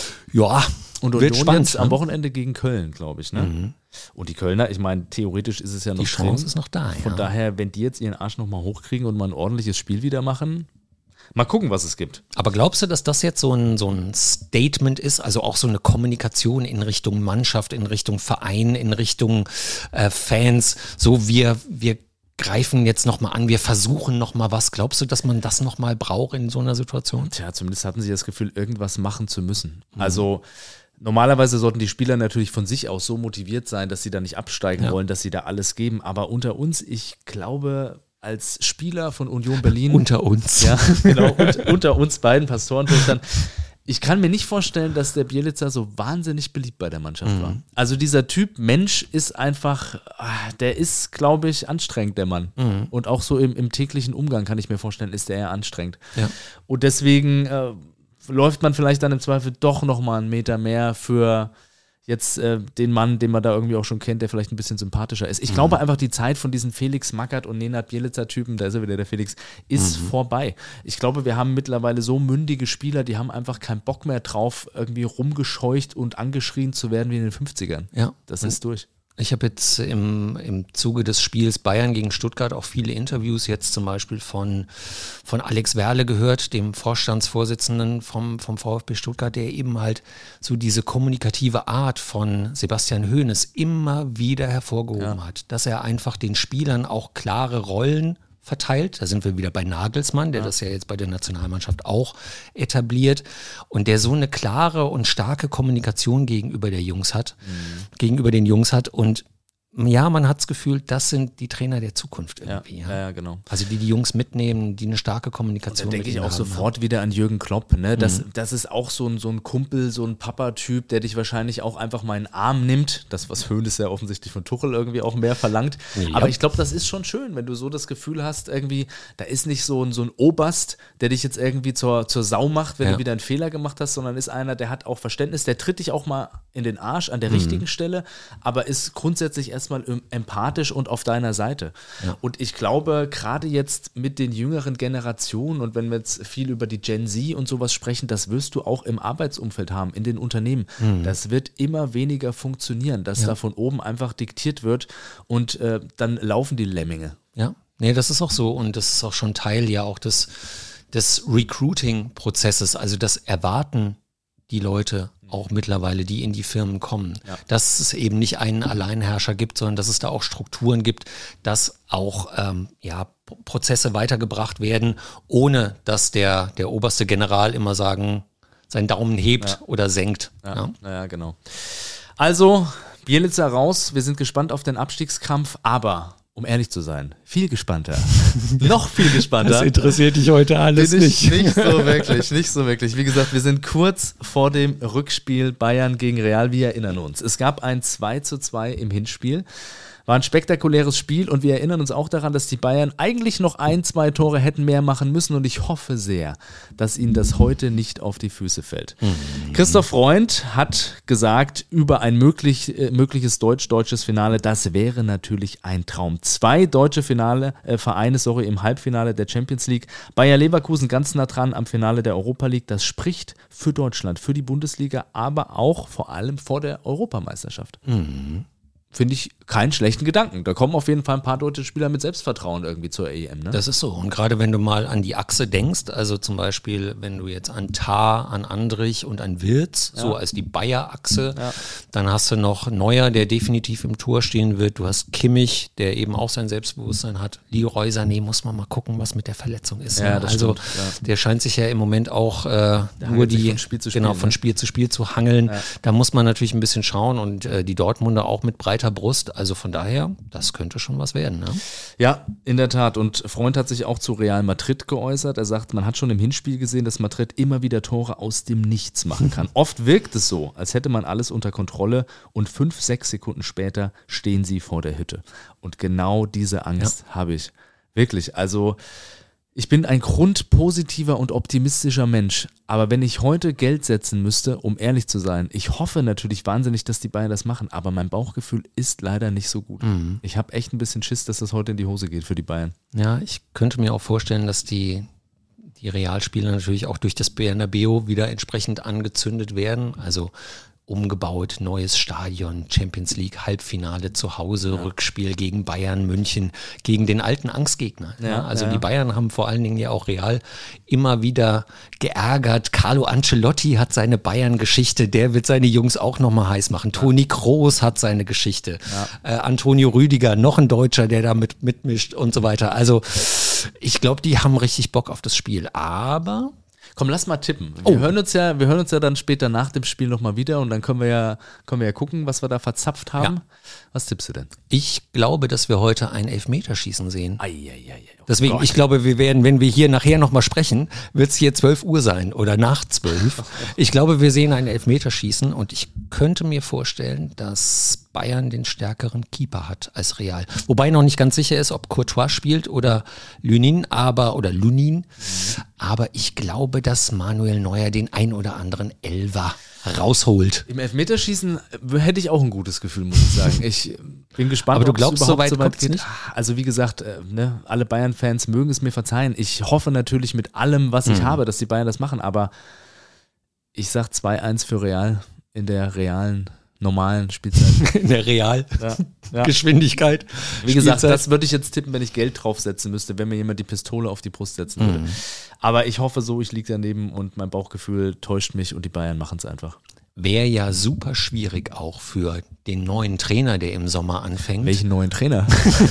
und wird spannend. Am Wochenende gegen Köln, glaube ich. Ne? Und die Kölner, ich meine, theoretisch ist es ja noch die Chance ist noch da. Von daher, wenn die jetzt ihren Arsch nochmal hochkriegen und mal ein ordentliches Spiel wieder machen, mal gucken, was es gibt. Aber glaubst du, dass das jetzt so ein Statement ist, also auch so eine Kommunikation in Richtung Mannschaft, in Richtung Verein, in Richtung Fans, so wir greifen jetzt nochmal an, wir versuchen nochmal was. Glaubst du, dass man das nochmal braucht in so einer Situation? Tja, zumindest hatten sie das Gefühl, irgendwas machen zu müssen. Also normalerweise sollten die Spieler natürlich von sich aus so motiviert sein, dass sie da nicht absteigen wollen, dass sie da alles geben. Aber unter uns, ich glaube, als Spieler von Union Berlin. Unter uns. Ja, genau. Unter uns beiden Pastorentöchtern. Ich kann mir nicht vorstellen, dass der Bielitzer so wahnsinnig beliebt bei der Mannschaft war. Also dieser Typ Mensch ist einfach, der ist, glaube ich, anstrengend, der Mann. Und auch so im täglichen Umgang kann ich mir vorstellen, ist der eher anstrengend. Ja. Und deswegen läuft man vielleicht dann im Zweifel doch nochmal einen Meter mehr für jetzt den Mann, den man da irgendwie auch schon kennt, der vielleicht ein bisschen sympathischer ist. Ich glaube einfach, die Zeit von diesen Felix Magath und Nenad Bielitzer-Typen, da ist er wieder der Felix, ist vorbei. Ich glaube, wir haben mittlerweile so mündige Spieler, die haben einfach keinen Bock mehr drauf, irgendwie rumgescheucht und angeschrien zu werden wie in den 50ern. Ja. Das ist durch. Ich habe jetzt im Zuge des Spiels Bayern gegen Stuttgart auch viele Interviews jetzt zum Beispiel von Alex Werle gehört, dem Vorstandsvorsitzenden vom VfB Stuttgart, der eben halt so diese kommunikative Art von Sebastian Hoeneß immer wieder hervorgehoben hat, dass er einfach den Spielern auch klare Rollen verteilt. Da sind wir wieder bei Nagelsmann, der das ja jetzt bei der Nationalmannschaft auch etabliert und der so eine klare und starke Kommunikation gegenüber den Jungs hat und ja, man hat das Gefühl, das sind die Trainer der Zukunft irgendwie. Ja, genau. Also die Jungs mitnehmen, die eine starke Kommunikation haben. Da denke ich auch sofort wieder an Jürgen Klopp. Ne? Das ist auch so ein Kumpel, so ein Papa-Typ, der dich wahrscheinlich auch einfach mal in den Arm nimmt. Das, was Hoeneß ja offensichtlich von Tuchel irgendwie auch mehr verlangt. Ja. Aber ich glaube, das ist schon schön, wenn du so das Gefühl hast, irgendwie, da ist nicht so ein Oberst, der dich jetzt irgendwie zur Sau macht, wenn du wieder einen Fehler gemacht hast, sondern ist einer, der hat auch Verständnis, der tritt dich auch mal in den Arsch an der richtigen Stelle, aber ist grundsätzlich erstmal empathisch und auf deiner Seite. Ja. Und ich glaube, gerade jetzt mit den jüngeren Generationen und wenn wir jetzt viel über die Gen Z und sowas sprechen, das wirst du auch im Arbeitsumfeld haben, in den Unternehmen. Das wird immer weniger funktionieren, dass da von oben einfach diktiert wird und dann laufen die Lemminge. Ja, nee, das ist auch so und das ist auch schon Teil ja auch des Recruiting-Prozesses, also das Erwarten die Leute auch mittlerweile, die in die Firmen kommen. Ja. Dass es eben nicht einen Alleinherrscher gibt, sondern dass es da auch Strukturen gibt, dass auch Prozesse weitergebracht werden, ohne dass der oberste General immer seinen Daumen hebt oder senkt. Ja, genau. Also, Bjelica raus, wir sind gespannt auf den Abstiegskampf, aber um ehrlich zu sein, viel gespannter. Noch viel gespannter. Das interessiert dich heute alles nicht. Nicht so wirklich. Wie gesagt, wir sind kurz vor dem Rückspiel Bayern gegen Real. Wir erinnern uns. Es gab ein 2:2 im Hinspiel. War ein spektakuläres Spiel und wir erinnern uns auch daran, dass die Bayern eigentlich noch 2 Tore hätten mehr machen müssen und ich hoffe sehr, dass ihnen das heute nicht auf die Füße fällt. Christoph Freund hat gesagt über ein mögliches deutsches Finale, das wäre natürlich ein Traum. 2 deutsche Vereine im Halbfinale der Champions League. Bayer Leverkusen ganz nah dran am Finale der Europa League. Das spricht für Deutschland, für die Bundesliga, aber auch vor allem vor der Europameisterschaft. Finde ich keinen schlechten Gedanken. Da kommen auf jeden Fall ein paar deutsche Spieler mit Selbstvertrauen irgendwie zur EM. Ne? Das ist so. Und gerade wenn du mal an die Achse denkst, also zum Beispiel, wenn du jetzt an Tah, an Andrich und an Wirtz, so als die Bayer-Achse, dann hast du noch Neuer, der definitiv im Tor stehen wird. Du hast Kimmich, der eben auch sein Selbstbewusstsein hat. Leroy Sané, muss man mal gucken, was mit der Verletzung ist. Ja, das stimmt. Der scheint sich ja im Moment auch nur von Spiel zu Spiel zu hangeln. Ja. Da muss man natürlich ein bisschen schauen und die Dortmunder auch mit breiter Brust. Also von daher, das könnte schon was werden. Ne? Ja, in der Tat. Und Freund hat sich auch zu Real Madrid geäußert. Er sagt, man hat schon im Hinspiel gesehen, dass Madrid immer wieder Tore aus dem Nichts machen kann. Oft wirkt es so, als hätte man alles unter Kontrolle und 5-6 Sekunden später stehen sie vor der Hütte. Und genau diese Angst habe ich. Wirklich, also ich bin ein grundpositiver und optimistischer Mensch, aber wenn ich heute Geld setzen müsste, um ehrlich zu sein, ich hoffe natürlich wahnsinnig, dass die Bayern das machen, aber mein Bauchgefühl ist leider nicht so gut. Ich habe echt ein bisschen Schiss, dass das heute in die Hose geht für die Bayern. Ja, ich könnte mir auch vorstellen, dass die Realspieler natürlich auch durch das Bernabeu wieder entsprechend angezündet werden, also umgebaut, neues Stadion, Champions League, Halbfinale zu Hause, Rückspiel gegen Bayern München, gegen den alten Angstgegner. Die Bayern haben vor allen Dingen ja auch Real immer wieder geärgert. Carlo Ancelotti hat seine Bayern-Geschichte, der wird seine Jungs auch nochmal heiß machen. Toni Kroos hat seine Geschichte. Antonio Rüdiger, noch ein Deutscher, der da mitmischt und so weiter. Also ich glaube, die haben richtig Bock auf das Spiel, aber... Komm, lass mal tippen. Wir hören uns ja dann später nach dem Spiel nochmal wieder und dann können wir ja gucken, was wir da verzapft haben. Ja. Was tippst du denn? Ich glaube, dass wir heute ein Elfmeterschießen sehen. Deswegen, ich glaube, wir werden, wenn wir hier nachher nochmal sprechen, wird es hier 12 Uhr sein oder nach 12. Ich glaube, wir sehen ein Elfmeterschießen und ich könnte mir vorstellen, dass Bayern den stärkeren Keeper hat als Real. Wobei noch nicht ganz sicher ist, ob Courtois spielt oder Lunin, aber ich glaube, dass Manuel Neuer den ein oder anderen Elfer rausholt. Im Elfmeterschießen hätte ich auch ein gutes Gefühl, muss ich sagen. Ich bin gespannt, aber du glaubst, so weit geht. Nicht? Also wie gesagt, alle Bayern-Fans mögen es mir verzeihen. Ich hoffe natürlich mit allem, was ich habe, dass die Bayern das machen, aber ich sag 2-1 für Real in der realen normalen Spielzeit. In der Geschwindigkeit. Wie gesagt, das würde ich jetzt tippen, wenn ich Geld draufsetzen müsste, wenn mir jemand die Pistole auf die Brust setzen würde. Aber ich hoffe so, ich liege daneben und mein Bauchgefühl täuscht mich und die Bayern machen es einfach. Wäre ja super schwierig auch für den neuen Trainer, der im Sommer anfängt. Welchen neuen Trainer?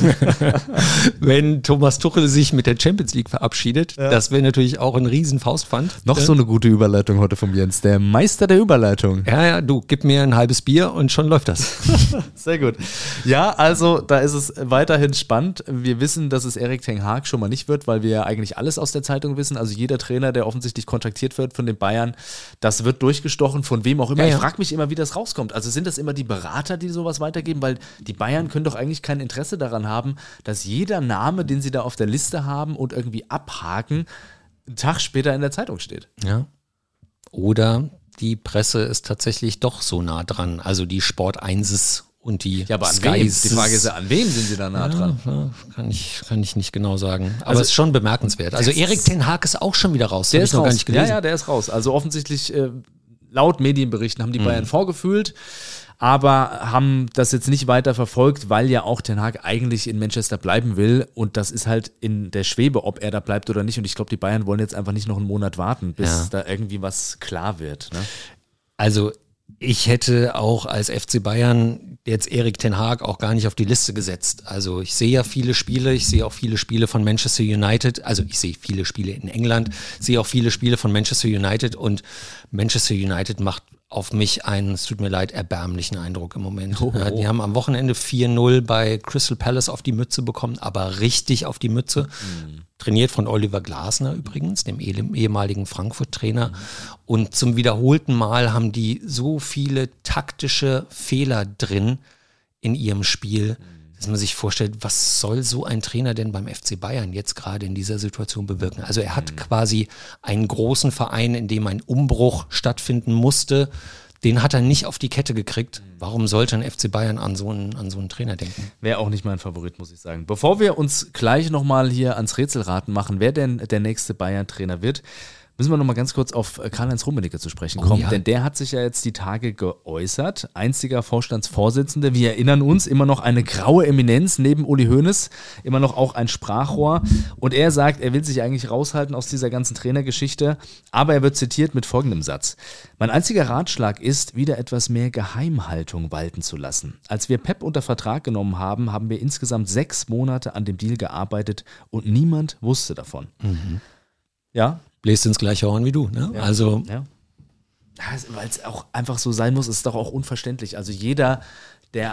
Wenn Thomas Tuchel sich mit der Champions League verabschiedet, das wäre natürlich auch ein riesen Faustpfand. Noch so eine gute Überleitung heute vom Jens, der Meister der Überleitung. Ja, du, gib mir ein halbes Bier und schon läuft das. Sehr gut. Ja, also da ist es weiterhin spannend. Wir wissen, dass es Erik ten Hag schon mal nicht wird, weil wir ja eigentlich alles aus der Zeitung wissen. Also jeder Trainer, der offensichtlich kontaktiert wird von den Bayern, das wird durchgestochen, von wem auch immer. Ich frage mich immer, wie das rauskommt. Also sind das immer die Berater, die sowas weitergeben? Weil die Bayern können doch eigentlich kein Interesse daran haben, dass jeder Name, den sie da auf der Liste haben und irgendwie abhaken, einen Tag später in der Zeitung steht. Ja. Oder die Presse ist tatsächlich doch so nah dran. Also die Sport 1s und die Skys. Die Frage ist ja, an wem sind sie da nah dran? Ja, kann ich nicht genau sagen. Aber es ist schon bemerkenswert. Also Erik ten Hag ist auch schon wieder raus. Der ist noch gar nicht gelesen. Ja, der ist raus. Also offensichtlich laut Medienberichten haben die Bayern vorgefühlt, aber haben das jetzt nicht weiter verfolgt, weil ja auch Ten Hag eigentlich in Manchester bleiben will und das ist halt in der Schwebe, ob er da bleibt oder nicht und ich glaube, die Bayern wollen jetzt einfach nicht noch einen Monat warten, bis da irgendwie was klar wird. Ne? Also Ich hätte auch als FC Bayern jetzt Erik ten Hag auch gar nicht auf die Liste gesetzt. Also ich sehe ja viele Spiele, ich sehe auch viele Spiele von Manchester United, also ich sehe viele Spiele in England, sehe auch viele Spiele von Manchester United und Manchester United macht auf mich einen, es tut mir leid, erbärmlichen Eindruck im Moment. Die haben am Wochenende 4-0 bei Crystal Palace auf die Mütze bekommen, aber richtig auf die Mütze. Trainiert von Oliver Glasner übrigens, dem ehemaligen Frankfurt-Trainer. Und zum wiederholten Mal haben die so viele taktische Fehler drin in ihrem Spiel, dass man sich vorstellt, was soll so ein Trainer denn beim FC Bayern jetzt gerade in dieser Situation bewirken? Also er hat quasi einen großen Verein, in dem ein Umbruch stattfinden musste, den hat er nicht auf die Kette gekriegt. Warum sollte ein FC Bayern an so einen Trainer denken? Wäre auch nicht mein Favorit, muss ich sagen. Bevor wir uns gleich nochmal hier ans Rätselraten machen, wer denn der nächste Bayern-Trainer wird, müssen wir nochmal ganz kurz auf Karl-Heinz Rummenigge zu sprechen kommen, denn der hat sich ja jetzt die Tage geäußert, einziger Vorstandsvorsitzender, wir erinnern uns, immer noch eine graue Eminenz neben Uli Hoeneß, immer noch auch ein Sprachrohr und er sagt, er will sich eigentlich raushalten aus dieser ganzen Trainergeschichte, aber er wird zitiert mit folgendem Satz: Mein einziger Ratschlag ist, wieder etwas mehr Geheimhaltung walten zu lassen. Als wir Pep unter Vertrag genommen haben, haben wir insgesamt 6 Monate an dem Deal gearbeitet und niemand wusste davon. Ja, bläst ins gleiche Horn wie du, ne? Ja. Also ja. Weil es auch einfach so sein muss, ist doch auch unverständlich. Also jeder, der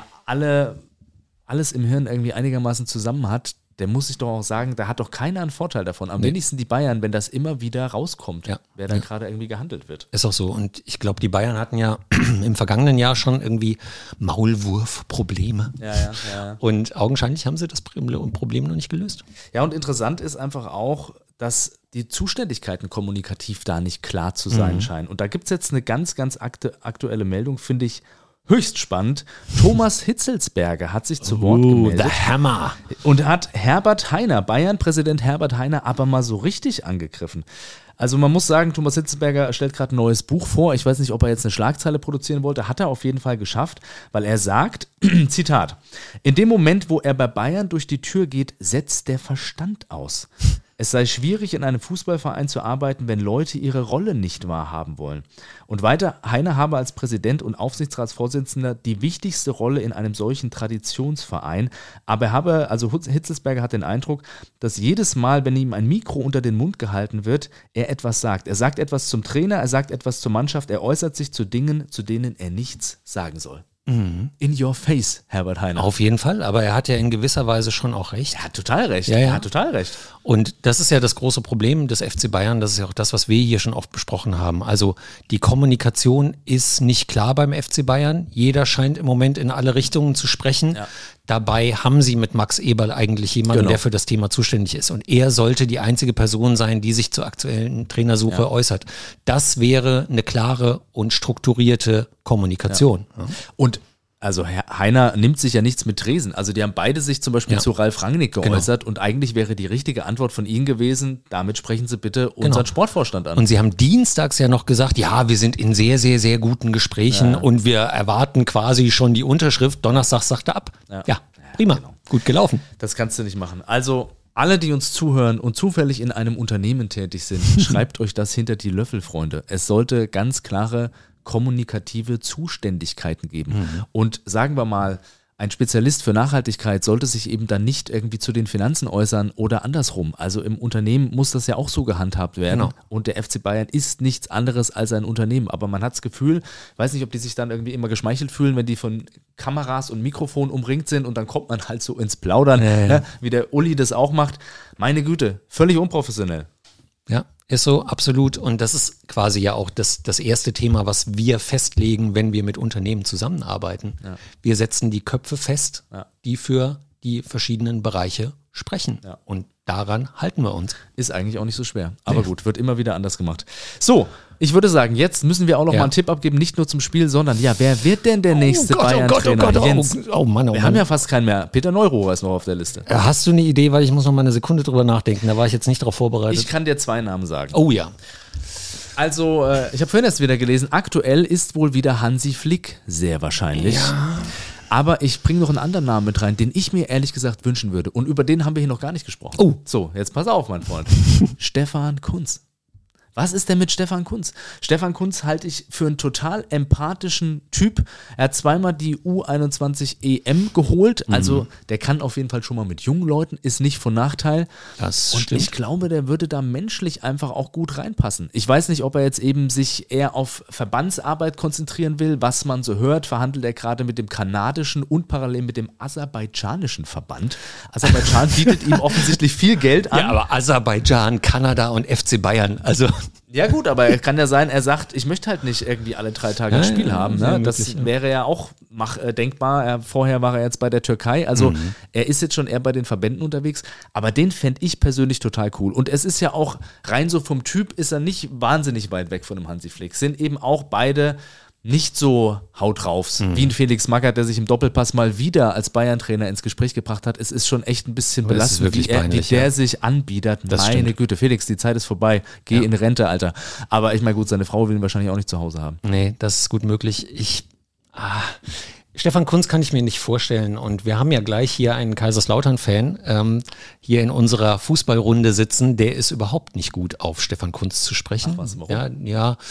alles im Hirn irgendwie einigermaßen zusammen hat, der muss sich doch auch sagen, da hat doch keiner einen Vorteil davon. Am wenigsten die Bayern, wenn das immer wieder rauskommt, wer da gerade irgendwie gehandelt wird. Ist auch so. Und ich glaube, die Bayern hatten ja im vergangenen Jahr schon irgendwie Maulwurfprobleme. Ja. Und augenscheinlich haben sie das Problem noch nicht gelöst. Ja, und interessant ist einfach auch, dass die Zuständigkeiten kommunikativ da nicht klar zu sein scheinen. Und da gibt es jetzt eine ganz, ganz aktuelle Meldung, finde ich höchst spannend. Thomas Hitzelsberger hat sich zu Wort gemeldet. The Hammer. Und hat Herbert Hainer, Bayern-Präsident Herbert Hainer, aber mal so richtig angegriffen. Also man muss sagen, Thomas Hitzelsberger stellt gerade ein neues Buch vor. Ich weiß nicht, ob er jetzt eine Schlagzeile produzieren wollte. Hat er auf jeden Fall geschafft, weil er sagt, Zitat, in dem Moment, wo er bei Bayern durch die Tür geht, setzt der Verstand aus. Es sei schwierig, in einem Fußballverein zu arbeiten, wenn Leute ihre Rolle nicht wahrhaben wollen. Und weiter, Hainer habe als Präsident und Aufsichtsratsvorsitzender die wichtigste Rolle in einem solchen Traditionsverein. Aber Hitzelsberger hat den Eindruck, dass jedes Mal, wenn ihm ein Mikro unter den Mund gehalten wird, er etwas sagt. Er sagt etwas zum Trainer, er sagt etwas zur Mannschaft, er äußert sich zu Dingen, zu denen er nichts sagen soll. In your face, Herbert Hainer. Auf jeden Fall, aber er hat ja in gewisser Weise schon auch recht. Er hat total recht. Ja. Er hat total recht. Und das ist ja das große Problem des FC Bayern, das ist ja auch das, was wir hier schon oft besprochen haben. Also die Kommunikation ist nicht klar beim FC Bayern. Jeder scheint im Moment in alle Richtungen zu sprechen. Ja. Dabei haben sie mit Max Eberl eigentlich jemanden, der für das Thema zuständig ist. Und er sollte die einzige Person sein, die sich zur aktuellen Trainersuche äußert. Das wäre eine klare und strukturierte Kommunikation. Ja. Und also Herr Hainer nimmt sich ja nichts mit Tresen. Also die haben beide sich zum Beispiel zu Ralf Rangnick geäußert und eigentlich wäre die richtige Antwort von Ihnen gewesen, damit sprechen Sie bitte unseren Sportvorstand an. Und Sie haben dienstags ja noch gesagt, ja, wir sind in sehr, sehr, sehr guten Gesprächen und wir erwarten quasi schon die Unterschrift. Donnerstag sagt er ab. Ja, prima, gut gelaufen. Das kannst du nicht machen. Also alle, die uns zuhören und zufällig in einem Unternehmen tätig sind, schreibt euch das hinter die Löffel, Freunde. Es sollte ganz klare kommunikative Zuständigkeiten geben. Und sagen wir mal, ein Spezialist für Nachhaltigkeit sollte sich eben dann nicht irgendwie zu den Finanzen äußern oder andersrum. Also im Unternehmen muss das ja auch so gehandhabt werden. Genau. Und der FC Bayern ist nichts anderes als ein Unternehmen. Aber man hat das Gefühl, weiß nicht, ob die sich dann irgendwie immer geschmeichelt fühlen, wenn die von Kameras und Mikrofon umringt sind und dann kommt man halt so ins Plaudern, wie der Uli das auch macht. Meine Güte, völlig unprofessionell. Ja, ist so, absolut. Und das ist quasi ja auch das erste Thema, was wir festlegen, wenn wir mit Unternehmen zusammenarbeiten. Ja. Wir setzen die Köpfe fest, die für die verschiedenen Bereiche sprechen. Ja. Und daran halten wir uns. Ist eigentlich auch nicht so schwer. Aber gut, wird immer wieder anders gemacht. So, ich würde sagen, jetzt müssen wir auch noch mal einen Tipp abgeben, nicht nur zum Spiel, sondern wer wird denn der nächste Bayern-Trainer? Oh Mann. Wir haben ja fast keinen mehr. Peter Neururer ist noch auf der Liste. Hast du eine Idee, weil ich muss noch mal eine Sekunde drüber nachdenken, da war ich jetzt nicht darauf vorbereitet. Ich kann dir 2 Namen sagen. Oh ja. Also, ich habe vorhin erst wieder gelesen, aktuell ist wohl wieder Hansi Flick sehr wahrscheinlich. Ja. Aber ich bringe noch einen anderen Namen mit rein, den ich mir ehrlich gesagt wünschen würde. Und über den haben wir hier noch gar nicht gesprochen. Oh. So, jetzt pass auf, mein Freund. Stefan Kuntz. Was ist denn mit Stefan Kuntz? Stefan Kuntz halte ich für einen total empathischen Typ. Er hat zweimal die U21 EM geholt, also der kann auf jeden Fall schon mal mit jungen Leuten, ist nicht von Nachteil. Das Und stimmt. ich glaube, der würde da menschlich einfach auch gut reinpassen. Ich weiß nicht, ob er jetzt eben sich eher auf Verbandsarbeit konzentrieren will. Was man so hört, verhandelt er gerade mit dem kanadischen und parallel mit dem aserbaidschanischen Verband. Aserbaidschan bietet ihm offensichtlich viel Geld an. Ja, aber Aserbaidschan, Kanada und FC Bayern, also Ja gut, aber kann ja sein, er sagt, ich möchte halt nicht irgendwie alle 3 Tage ein Spiel haben. sehr Ne? Das möglich, ja. wäre ja auch denkbar. Vorher war er jetzt bei der Türkei. Also er ist jetzt schon eher bei den Verbänden unterwegs. Aber den fände ich persönlich total cool. Und es ist ja auch, rein so vom Typ ist er nicht wahnsinnig weit weg von dem Hansi Flick. Sind eben auch beide nicht so haut draufs, wie ein Felix Magath, der sich im Doppelpass mal wieder als Bayern-Trainer ins Gespräch gebracht hat. Es ist schon echt ein bisschen Aber es ist belastend, wirklich peinlich, wie der ja. sich anbietet. Das Meine stimmt. Güte, Felix, die Zeit ist vorbei. Geh in Rente, Alter. Aber ich meine, gut, seine Frau will ihn wahrscheinlich auch nicht zu Hause haben. nee, das ist gut möglich. Stefan Kuntz kann ich mir nicht vorstellen und wir haben ja gleich hier einen Kaiserslautern-Fan hier in unserer Fußballrunde sitzen, der ist überhaupt nicht gut auf Stefan Kuntz zu sprechen. Ach was, warum?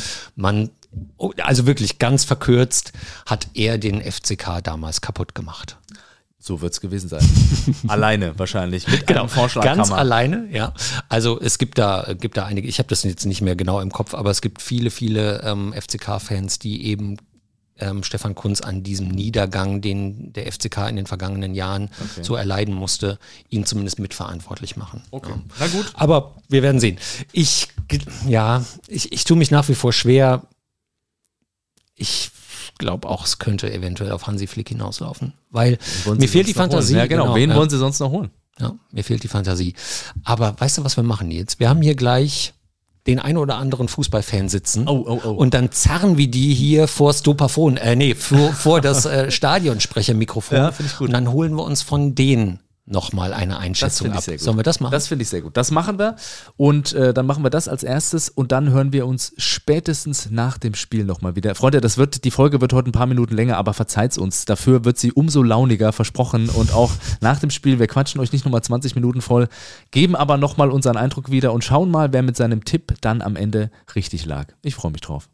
Also wirklich ganz verkürzt hat er den FCK damals kaputt gemacht. So wird es gewesen sein. Alleine wahrscheinlich. Mit einem Vorschlaghammer. Ganz alleine, ja. Also es gibt da einige, ich habe das jetzt nicht mehr genau im Kopf, aber es gibt viele FCK-Fans, die eben Stefan Kuntz an diesem Niedergang, den der FCK in den vergangenen Jahren so erleiden musste, ihn zumindest mitverantwortlich machen. Okay. Ja. Na gut. Aber wir werden sehen. Ich tue mich nach wie vor schwer. Ich glaube auch, es könnte eventuell auf Hansi Flick hinauslaufen, weil mir fehlt die Fantasie. Ja, genau. Wen wollen sie sonst noch holen? Ja, mir fehlt die Fantasie. Aber weißt du, was wir machen jetzt? Wir haben hier gleich den ein oder anderen Fußballfan sitzen und dann zerren wir die hier vors Dopafon, vor das Stadionsprechermikrofon. Ja, finde ich gut. Und dann holen wir uns von denen nochmal eine Einschätzung finde ich ab. sehr gut. Sollen wir das machen? Das finde ich sehr gut. Das machen wir und dann machen wir das als erstes und dann hören wir uns spätestens nach dem Spiel nochmal wieder. Freunde, die Folge wird heute ein paar Minuten länger, aber verzeiht's uns. Dafür wird sie umso launiger, versprochen, und auch nach dem Spiel, wir quatschen euch nicht nochmal 20 Minuten voll, geben aber nochmal unseren Eindruck wieder und schauen mal, wer mit seinem Tipp dann am Ende richtig lag. Ich freue mich drauf.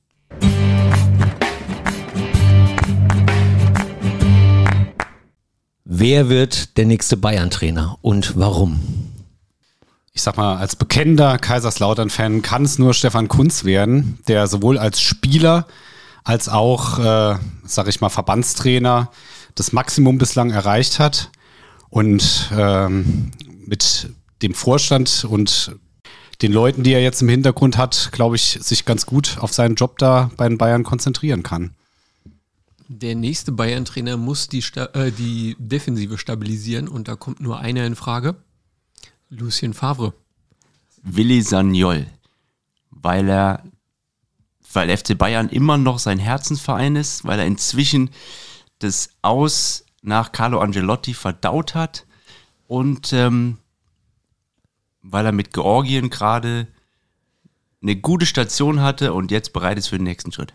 Wer wird der nächste Bayern-Trainer und warum? Ich sag mal, als bekennender Kaiserslautern-Fan kann es nur Stefan Kuntz werden, der sowohl als Spieler als auch, sag ich mal, Verbandstrainer das Maximum bislang erreicht hat und mit dem Vorstand und den Leuten, die er jetzt im Hintergrund hat, glaube ich, sich ganz gut auf seinen Job da bei den Bayern konzentrieren kann. Der nächste Bayern-Trainer muss die Defensive stabilisieren und da kommt nur einer in Frage. Lucien Favre. Willi Sagnol, weil FC Bayern immer noch sein Herzensverein ist, weil er inzwischen das Aus nach Carlo Ancelotti verdaut hat und weil er mit Georgien gerade eine gute Station hatte und jetzt bereit ist für den nächsten Schritt.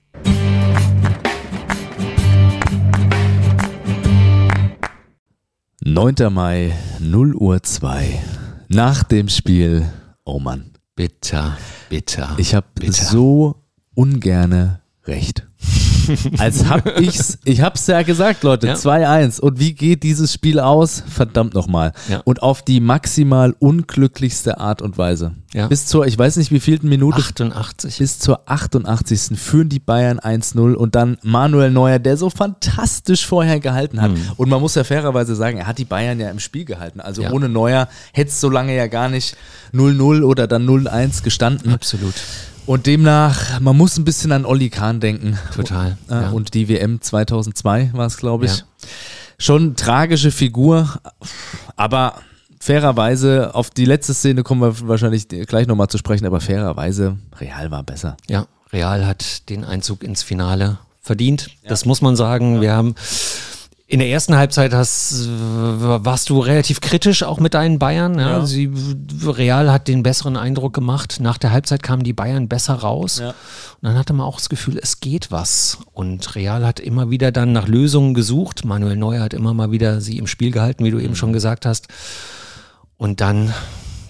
(9. Mai, 0:02 Nach dem Spiel, oh Mann, Bitter. ich habe so ungerne recht. Als ich hab's ja gesagt, Leute, Ja. 2-1. Und wie geht dieses Spiel aus? Verdammt nochmal. Ja. Und auf die maximal unglücklichste Art und Weise. Ja. Bis zur, ich weiß nicht wievielten Minute, 88. bis zur 88. führen die Bayern 1-0 und dann Manuel Neuer, der so fantastisch vorher gehalten hat. Und man muss ja fairerweise sagen, er hat die Bayern ja im Spiel gehalten. Also Ja. ohne Neuer hätte es so lange ja gar nicht 0-0 oder dann 0-1 gestanden. Absolut. Und demnach, man muss ein bisschen an Olli Kahn denken. Total. Ja. Und die WM 2002 war es, glaube ich. Ja. Schon tragische Figur, aber fairerweise, auf die letzte Szene kommen wir wahrscheinlich gleich nochmal zu sprechen, aber fairerweise, Real war besser. Ja, Real hat den Einzug ins Finale verdient. Das muss man sagen. Wir haben in der ersten Halbzeit warst du relativ kritisch auch mit deinen Bayern. Ja? Real hat den besseren Eindruck gemacht. Nach der Halbzeit kamen die Bayern besser raus. Ja. Und dann hatte man auch das Gefühl, es geht was. Und Real hat immer wieder dann nach Lösungen gesucht. Manuel Neuer hat immer mal wieder sie im Spiel gehalten, wie du eben schon gesagt hast. Und dann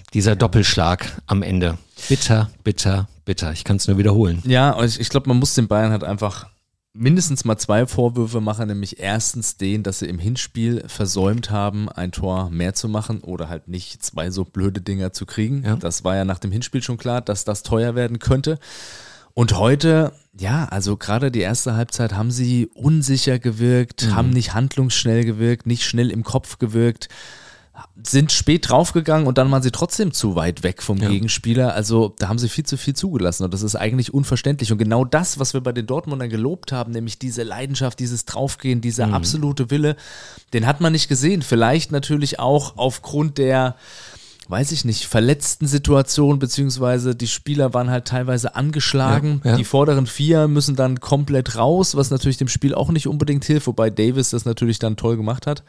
dieser Doppelschlag am Ende. Bitter, bitter, bitter. Ich kann es nur wiederholen. Ja, und ich glaube, man muss den Bayern halt einfach mindestens mal 2 Vorwürfe machen, nämlich erstens den, dass sie im Hinspiel versäumt haben, ein Tor mehr zu machen oder halt nicht 2 so blöde Dinger zu kriegen. Ja. Das war ja nach dem Hinspiel schon klar, dass das teuer werden könnte. Und heute, ja, also gerade die erste Halbzeit haben sie unsicher gewirkt, haben nicht handlungsschnell gewirkt, nicht schnell im Kopf gewirkt, sind spät draufgegangen und dann waren sie trotzdem zu weit weg vom Gegenspieler. Also da haben sie viel zu viel zugelassen und das ist eigentlich unverständlich. Und genau das, was wir bei den Dortmundern gelobt haben, nämlich diese Leidenschaft, dieses Draufgehen, dieser absolute Wille, den hat man nicht gesehen. Vielleicht natürlich auch aufgrund der, weiß ich nicht, verletzten Situation, beziehungsweise die Spieler waren halt teilweise angeschlagen. Ja. Die vorderen 4 müssen dann komplett raus, was natürlich dem Spiel auch nicht unbedingt hilft, wobei Davis das natürlich dann toll gemacht hat.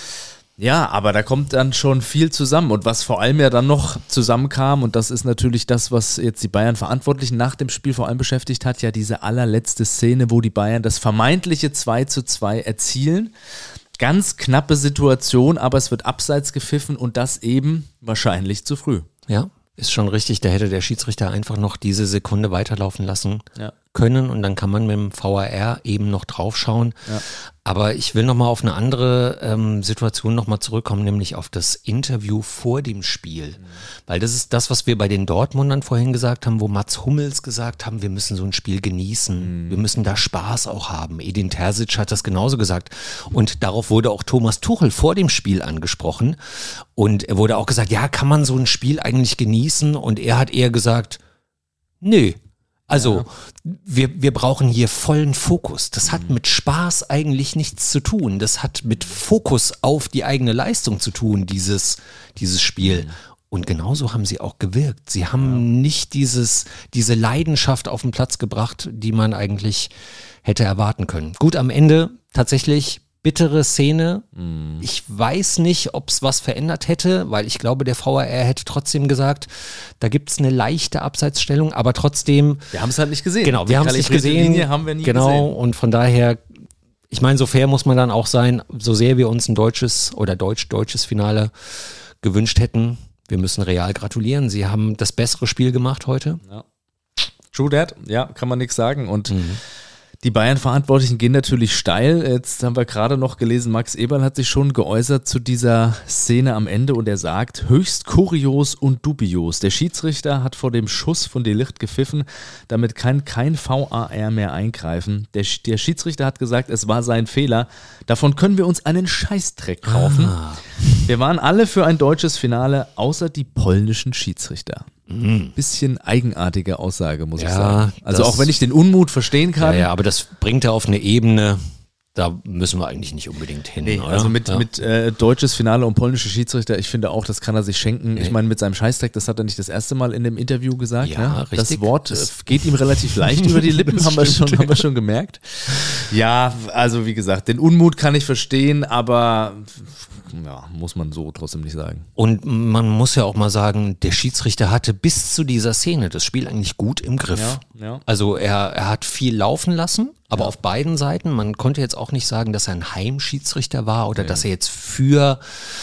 Ja, aber da kommt dann schon viel zusammen und was vor allem ja dann noch zusammenkam und das ist natürlich das, was jetzt die Bayern-Verantwortlichen nach dem Spiel vor allem beschäftigt hat, ja diese allerletzte Szene, wo die Bayern das vermeintliche 2:2 erzielen. Ganz knappe Situation, aber es wird abseits gepfiffen und das eben wahrscheinlich zu früh. Ja, ist schon richtig. Da hätte der Schiedsrichter einfach noch diese Sekunde weiterlaufen lassen können und dann kann man mit dem VAR eben noch draufschauen. Ja. Aber ich will nochmal auf eine andere Situation nochmal zurückkommen, nämlich auf das Interview vor dem Spiel. Weil das ist das, was wir bei den Dortmundern vorhin gesagt haben, wo Mats Hummels gesagt haben, wir müssen so ein Spiel genießen. Wir müssen da Spaß auch haben. Edin Terzic hat das genauso gesagt. Und darauf wurde auch Thomas Tuchel vor dem Spiel angesprochen. Und er wurde auch gesagt, ja, kann man so ein Spiel eigentlich genießen? Und er hat eher gesagt, nö. Also wir brauchen hier vollen Fokus. Das hat mit Spaß eigentlich nichts zu tun. Das hat mit Fokus auf die eigene Leistung zu tun, dieses Spiel. Und genauso haben sie auch gewirkt. Sie haben nicht diese Leidenschaft auf den Platz gebracht, die man eigentlich hätte erwarten können. Gut, am Ende tatsächlich bittere Szene. Ich weiß nicht, ob es was verändert hätte, weil ich glaube, der VAR hätte trotzdem gesagt, da gibt es eine leichte Abseitsstellung, aber trotzdem. Wir haben es halt nicht gesehen. Genau, wir haben es nicht gesehen. Linie haben wir nie genau, gesehen. Und von daher, ich meine, so fair muss man dann auch sein, so sehr wir uns ein deutsches oder deutsches Finale gewünscht hätten. Wir müssen Real gratulieren. Sie haben das bessere Spiel gemacht heute. Ja. True that, ja, kann man nichts sagen. Und die Bayern-Verantwortlichen gehen natürlich steil. Jetzt haben wir gerade noch gelesen, Max Eberl hat sich schon geäußert zu dieser Szene am Ende und er sagt, höchst kurios und dubios. Der Schiedsrichter hat vor dem Schuss von De Ligt gepfiffen, damit kann kein VAR mehr eingreifen. Der Schiedsrichter hat gesagt, es war sein Fehler. Davon können wir uns einen Scheißdreck kaufen. Wir waren alle für ein deutsches Finale, außer die polnischen Schiedsrichter. Bisschen eigenartige Aussage, muss ich sagen. Also auch wenn ich den Unmut verstehen kann. Ja, aber das bringt er auf eine Ebene, da müssen wir eigentlich nicht unbedingt hin. Nee, oder? also mit deutsches Finale und polnische Schiedsrichter, ich finde auch, das kann er sich schenken. Nee. Ich meine, mit seinem Scheißdreck, das hat er nicht das erste Mal in dem Interview gesagt. Ja, ne? richtig. Das Wort geht ihm relativ leicht über die Lippen, haben wir schon gemerkt. Ja, also wie gesagt, den Unmut kann ich verstehen, aber ja, muss man so trotzdem nicht sagen. Und man muss ja auch mal sagen, der Schiedsrichter hatte bis zu dieser Szene das Spiel eigentlich gut im Griff. Ja. Also er hat viel laufen lassen, aber auf beiden Seiten. Man konnte jetzt auch nicht sagen, dass er ein Heimschiedsrichter war oder dass er jetzt für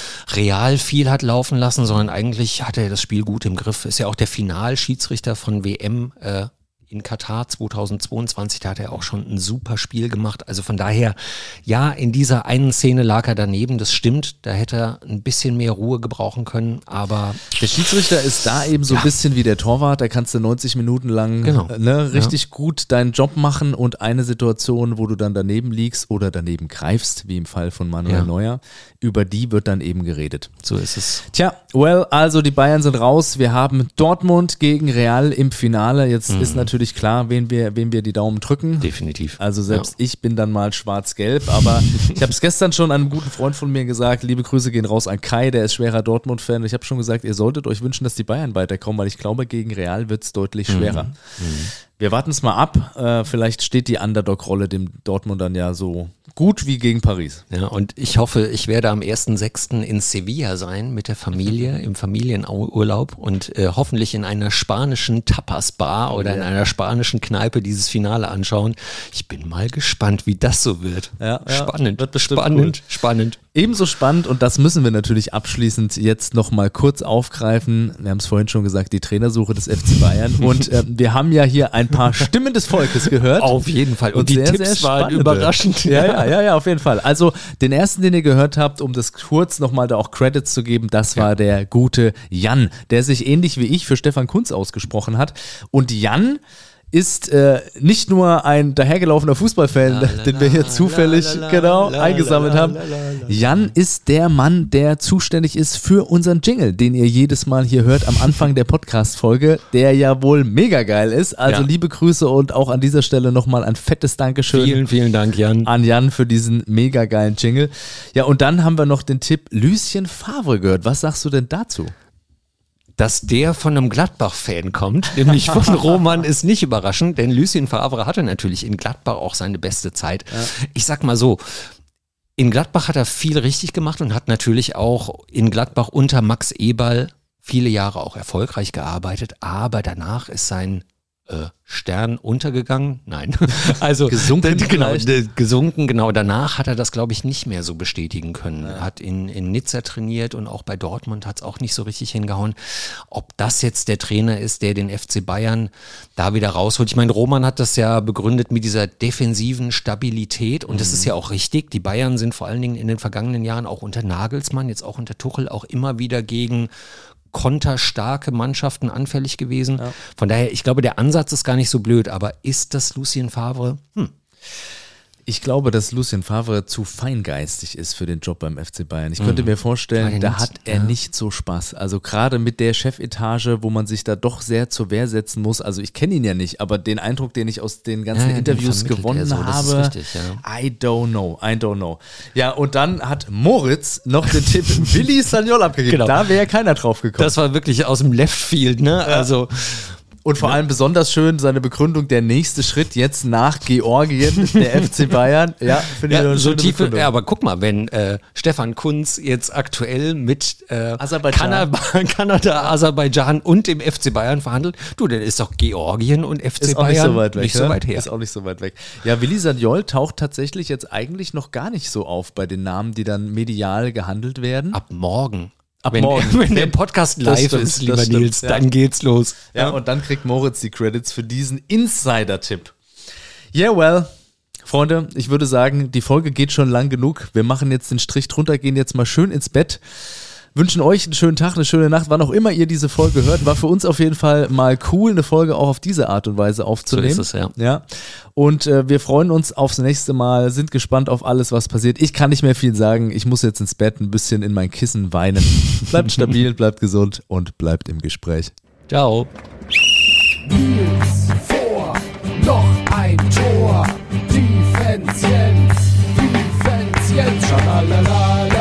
Real viel hat laufen lassen, sondern eigentlich hatte er das Spiel gut im Griff. Ist ja auch der Finalschiedsrichter von WM in Katar 2022, da hat er auch schon ein super Spiel gemacht. Also von daher, ja, in dieser einen Szene lag er daneben, das stimmt, da hätte er ein bisschen mehr Ruhe gebrauchen können, aber... Der Schiedsrichter ist da eben so ein bisschen wie der Torwart, da kannst du 90 Minuten lang richtig gut deinen Job machen und eine Situation, wo du dann daneben liegst oder daneben greifst, wie im Fall von Manuel Neuer, über die wird dann eben geredet. So ist es. Tja, also die Bayern sind raus, wir haben Dortmund gegen Real im Finale, jetzt ist natürlich klar, wem wir die Daumen drücken. Definitiv. Also selbst ich bin dann mal schwarz-gelb, aber ich habe es gestern schon einem guten Freund von mir gesagt, liebe Grüße gehen raus an Kai, der ist schwerer Dortmund-Fan. Ich habe schon gesagt, ihr solltet euch wünschen, dass die Bayern weiterkommen, weil ich glaube, gegen Real wird es deutlich schwerer. Wir warten es mal ab, vielleicht steht die Underdog-Rolle dem Dortmund dann ja so gut wie gegen Paris. Ja, und ich hoffe, ich werde am 1.6. in Sevilla sein mit der Familie, im Familienurlaub und hoffentlich in einer spanischen Tapas-Bar oder in einer spanischen Kneipe dieses Finale anschauen. Ich bin mal gespannt, wie das so wird. Ja, spannend, wird bestimmt spannend, cool. spannend. Ebenso spannend, und das müssen wir natürlich abschließend jetzt nochmal kurz aufgreifen. Wir haben es vorhin schon gesagt, die Trainersuche des FC Bayern. Und wir haben ja hier ein paar Stimmen des Volkes gehört. Auf jeden Fall. Und die sehr, Tipps sehr waren spannende. überraschend. Ja, auf jeden Fall. Also den ersten, den ihr gehört habt, um das kurz nochmal da auch Credits zu geben, das war der gute Jan, der sich ähnlich wie ich für Stefan Kuntz ausgesprochen hat. Und Jan ist nicht nur ein dahergelaufener Fußballfan, den wir hier zufällig eingesammelt haben. Jan ist der Mann, der zuständig ist für unseren Jingle, den ihr jedes Mal hier hört am Anfang der Podcast-Folge, der ja wohl mega geil ist. Also liebe Grüße und auch an dieser Stelle nochmal ein fettes Dankeschön. Vielen, vielen Dank, Jan. An Jan für diesen mega geilen Jingle. Ja, und dann haben wir noch den Tipp Lucien Favre gehört. Was sagst du denn dazu? Dass der von einem Gladbach-Fan kommt, nämlich von Roman, ist nicht überraschend, denn Lucien Favre hatte natürlich in Gladbach auch seine beste Zeit. Ja. Ich sag mal so, in Gladbach hat er viel richtig gemacht und hat natürlich auch in Gladbach unter Max Eberl viele Jahre auch erfolgreich gearbeitet, aber danach ist sein Stern untergegangen? Nein. Also gesunken, genau. Danach hat er das, glaube ich, nicht mehr so bestätigen können. Er hat in Nizza trainiert und auch bei Dortmund hat es auch nicht so richtig hingehauen. Ob das jetzt der Trainer ist, der den FC Bayern da wieder rausholt. Ich meine, Roman hat das ja begründet mit dieser defensiven Stabilität und das ist ja auch richtig. Die Bayern sind vor allen Dingen in den vergangenen Jahren auch unter Nagelsmann, jetzt auch unter Tuchel, auch immer wieder gegen konterstarke Mannschaften anfällig gewesen. Ja. Von daher, ich glaube, der Ansatz ist gar nicht so blöd, aber ist das Lucien Favre? Ich glaube, dass Lucien Favre zu feingeistig ist für den Job beim FC Bayern. Ich könnte mir vorstellen, da hat er nicht so Spaß. Also gerade mit der Chefetage, wo man sich da doch sehr zur Wehr setzen muss. Also ich kenne ihn ja nicht, aber den Eindruck, den ich aus den ganzen Interviews gewonnen habe, richtig, I don't know. Ja, und dann hat Moritz noch den Tipp Willi Sagnol abgegeben. Genau. Da wäre keiner drauf gekommen. Das war wirklich aus dem Left Field, ne? Ja. Also und vor allem besonders schön seine Begründung, der nächste Schritt jetzt nach Georgien, der FC Bayern. Ja, finde ich eine so schöne tiefe. Begründung. Ja, aber guck mal, wenn Stefan Kuntz jetzt aktuell mit Kanada, Aserbaidschan und dem FC Bayern verhandelt, du, dann ist doch Georgien und FC ist Bayern nicht so weit weg, nicht so weit her. Ist auch nicht so weit weg. Ja, Willi Sagnol taucht tatsächlich jetzt eigentlich noch gar nicht so auf bei den Namen, die dann medial gehandelt werden. Ab morgen. Wenn der Podcast live ist, lieber Nils, dann geht's los. Ja, und dann kriegt Moritz die Credits für diesen Insider-Tipp. Yeah, well, Freunde, ich würde sagen, die Folge geht schon lang genug. Wir machen jetzt den Strich drunter, gehen jetzt mal schön ins Bett. Wünschen euch einen schönen Tag, eine schöne Nacht, wann auch immer ihr diese Folge hört. War für uns auf jeden Fall mal cool, eine Folge auch auf diese Art und Weise aufzunehmen. So ist es, ja. Und wir freuen uns aufs nächste Mal, sind gespannt auf alles, was passiert. Ich kann nicht mehr viel sagen. Ich muss jetzt ins Bett ein bisschen in mein Kissen weinen. Bleibt stabil, bleibt gesund und bleibt im Gespräch. Ciao. Nils vor, noch ein Tor. Defense Jens, schalalala.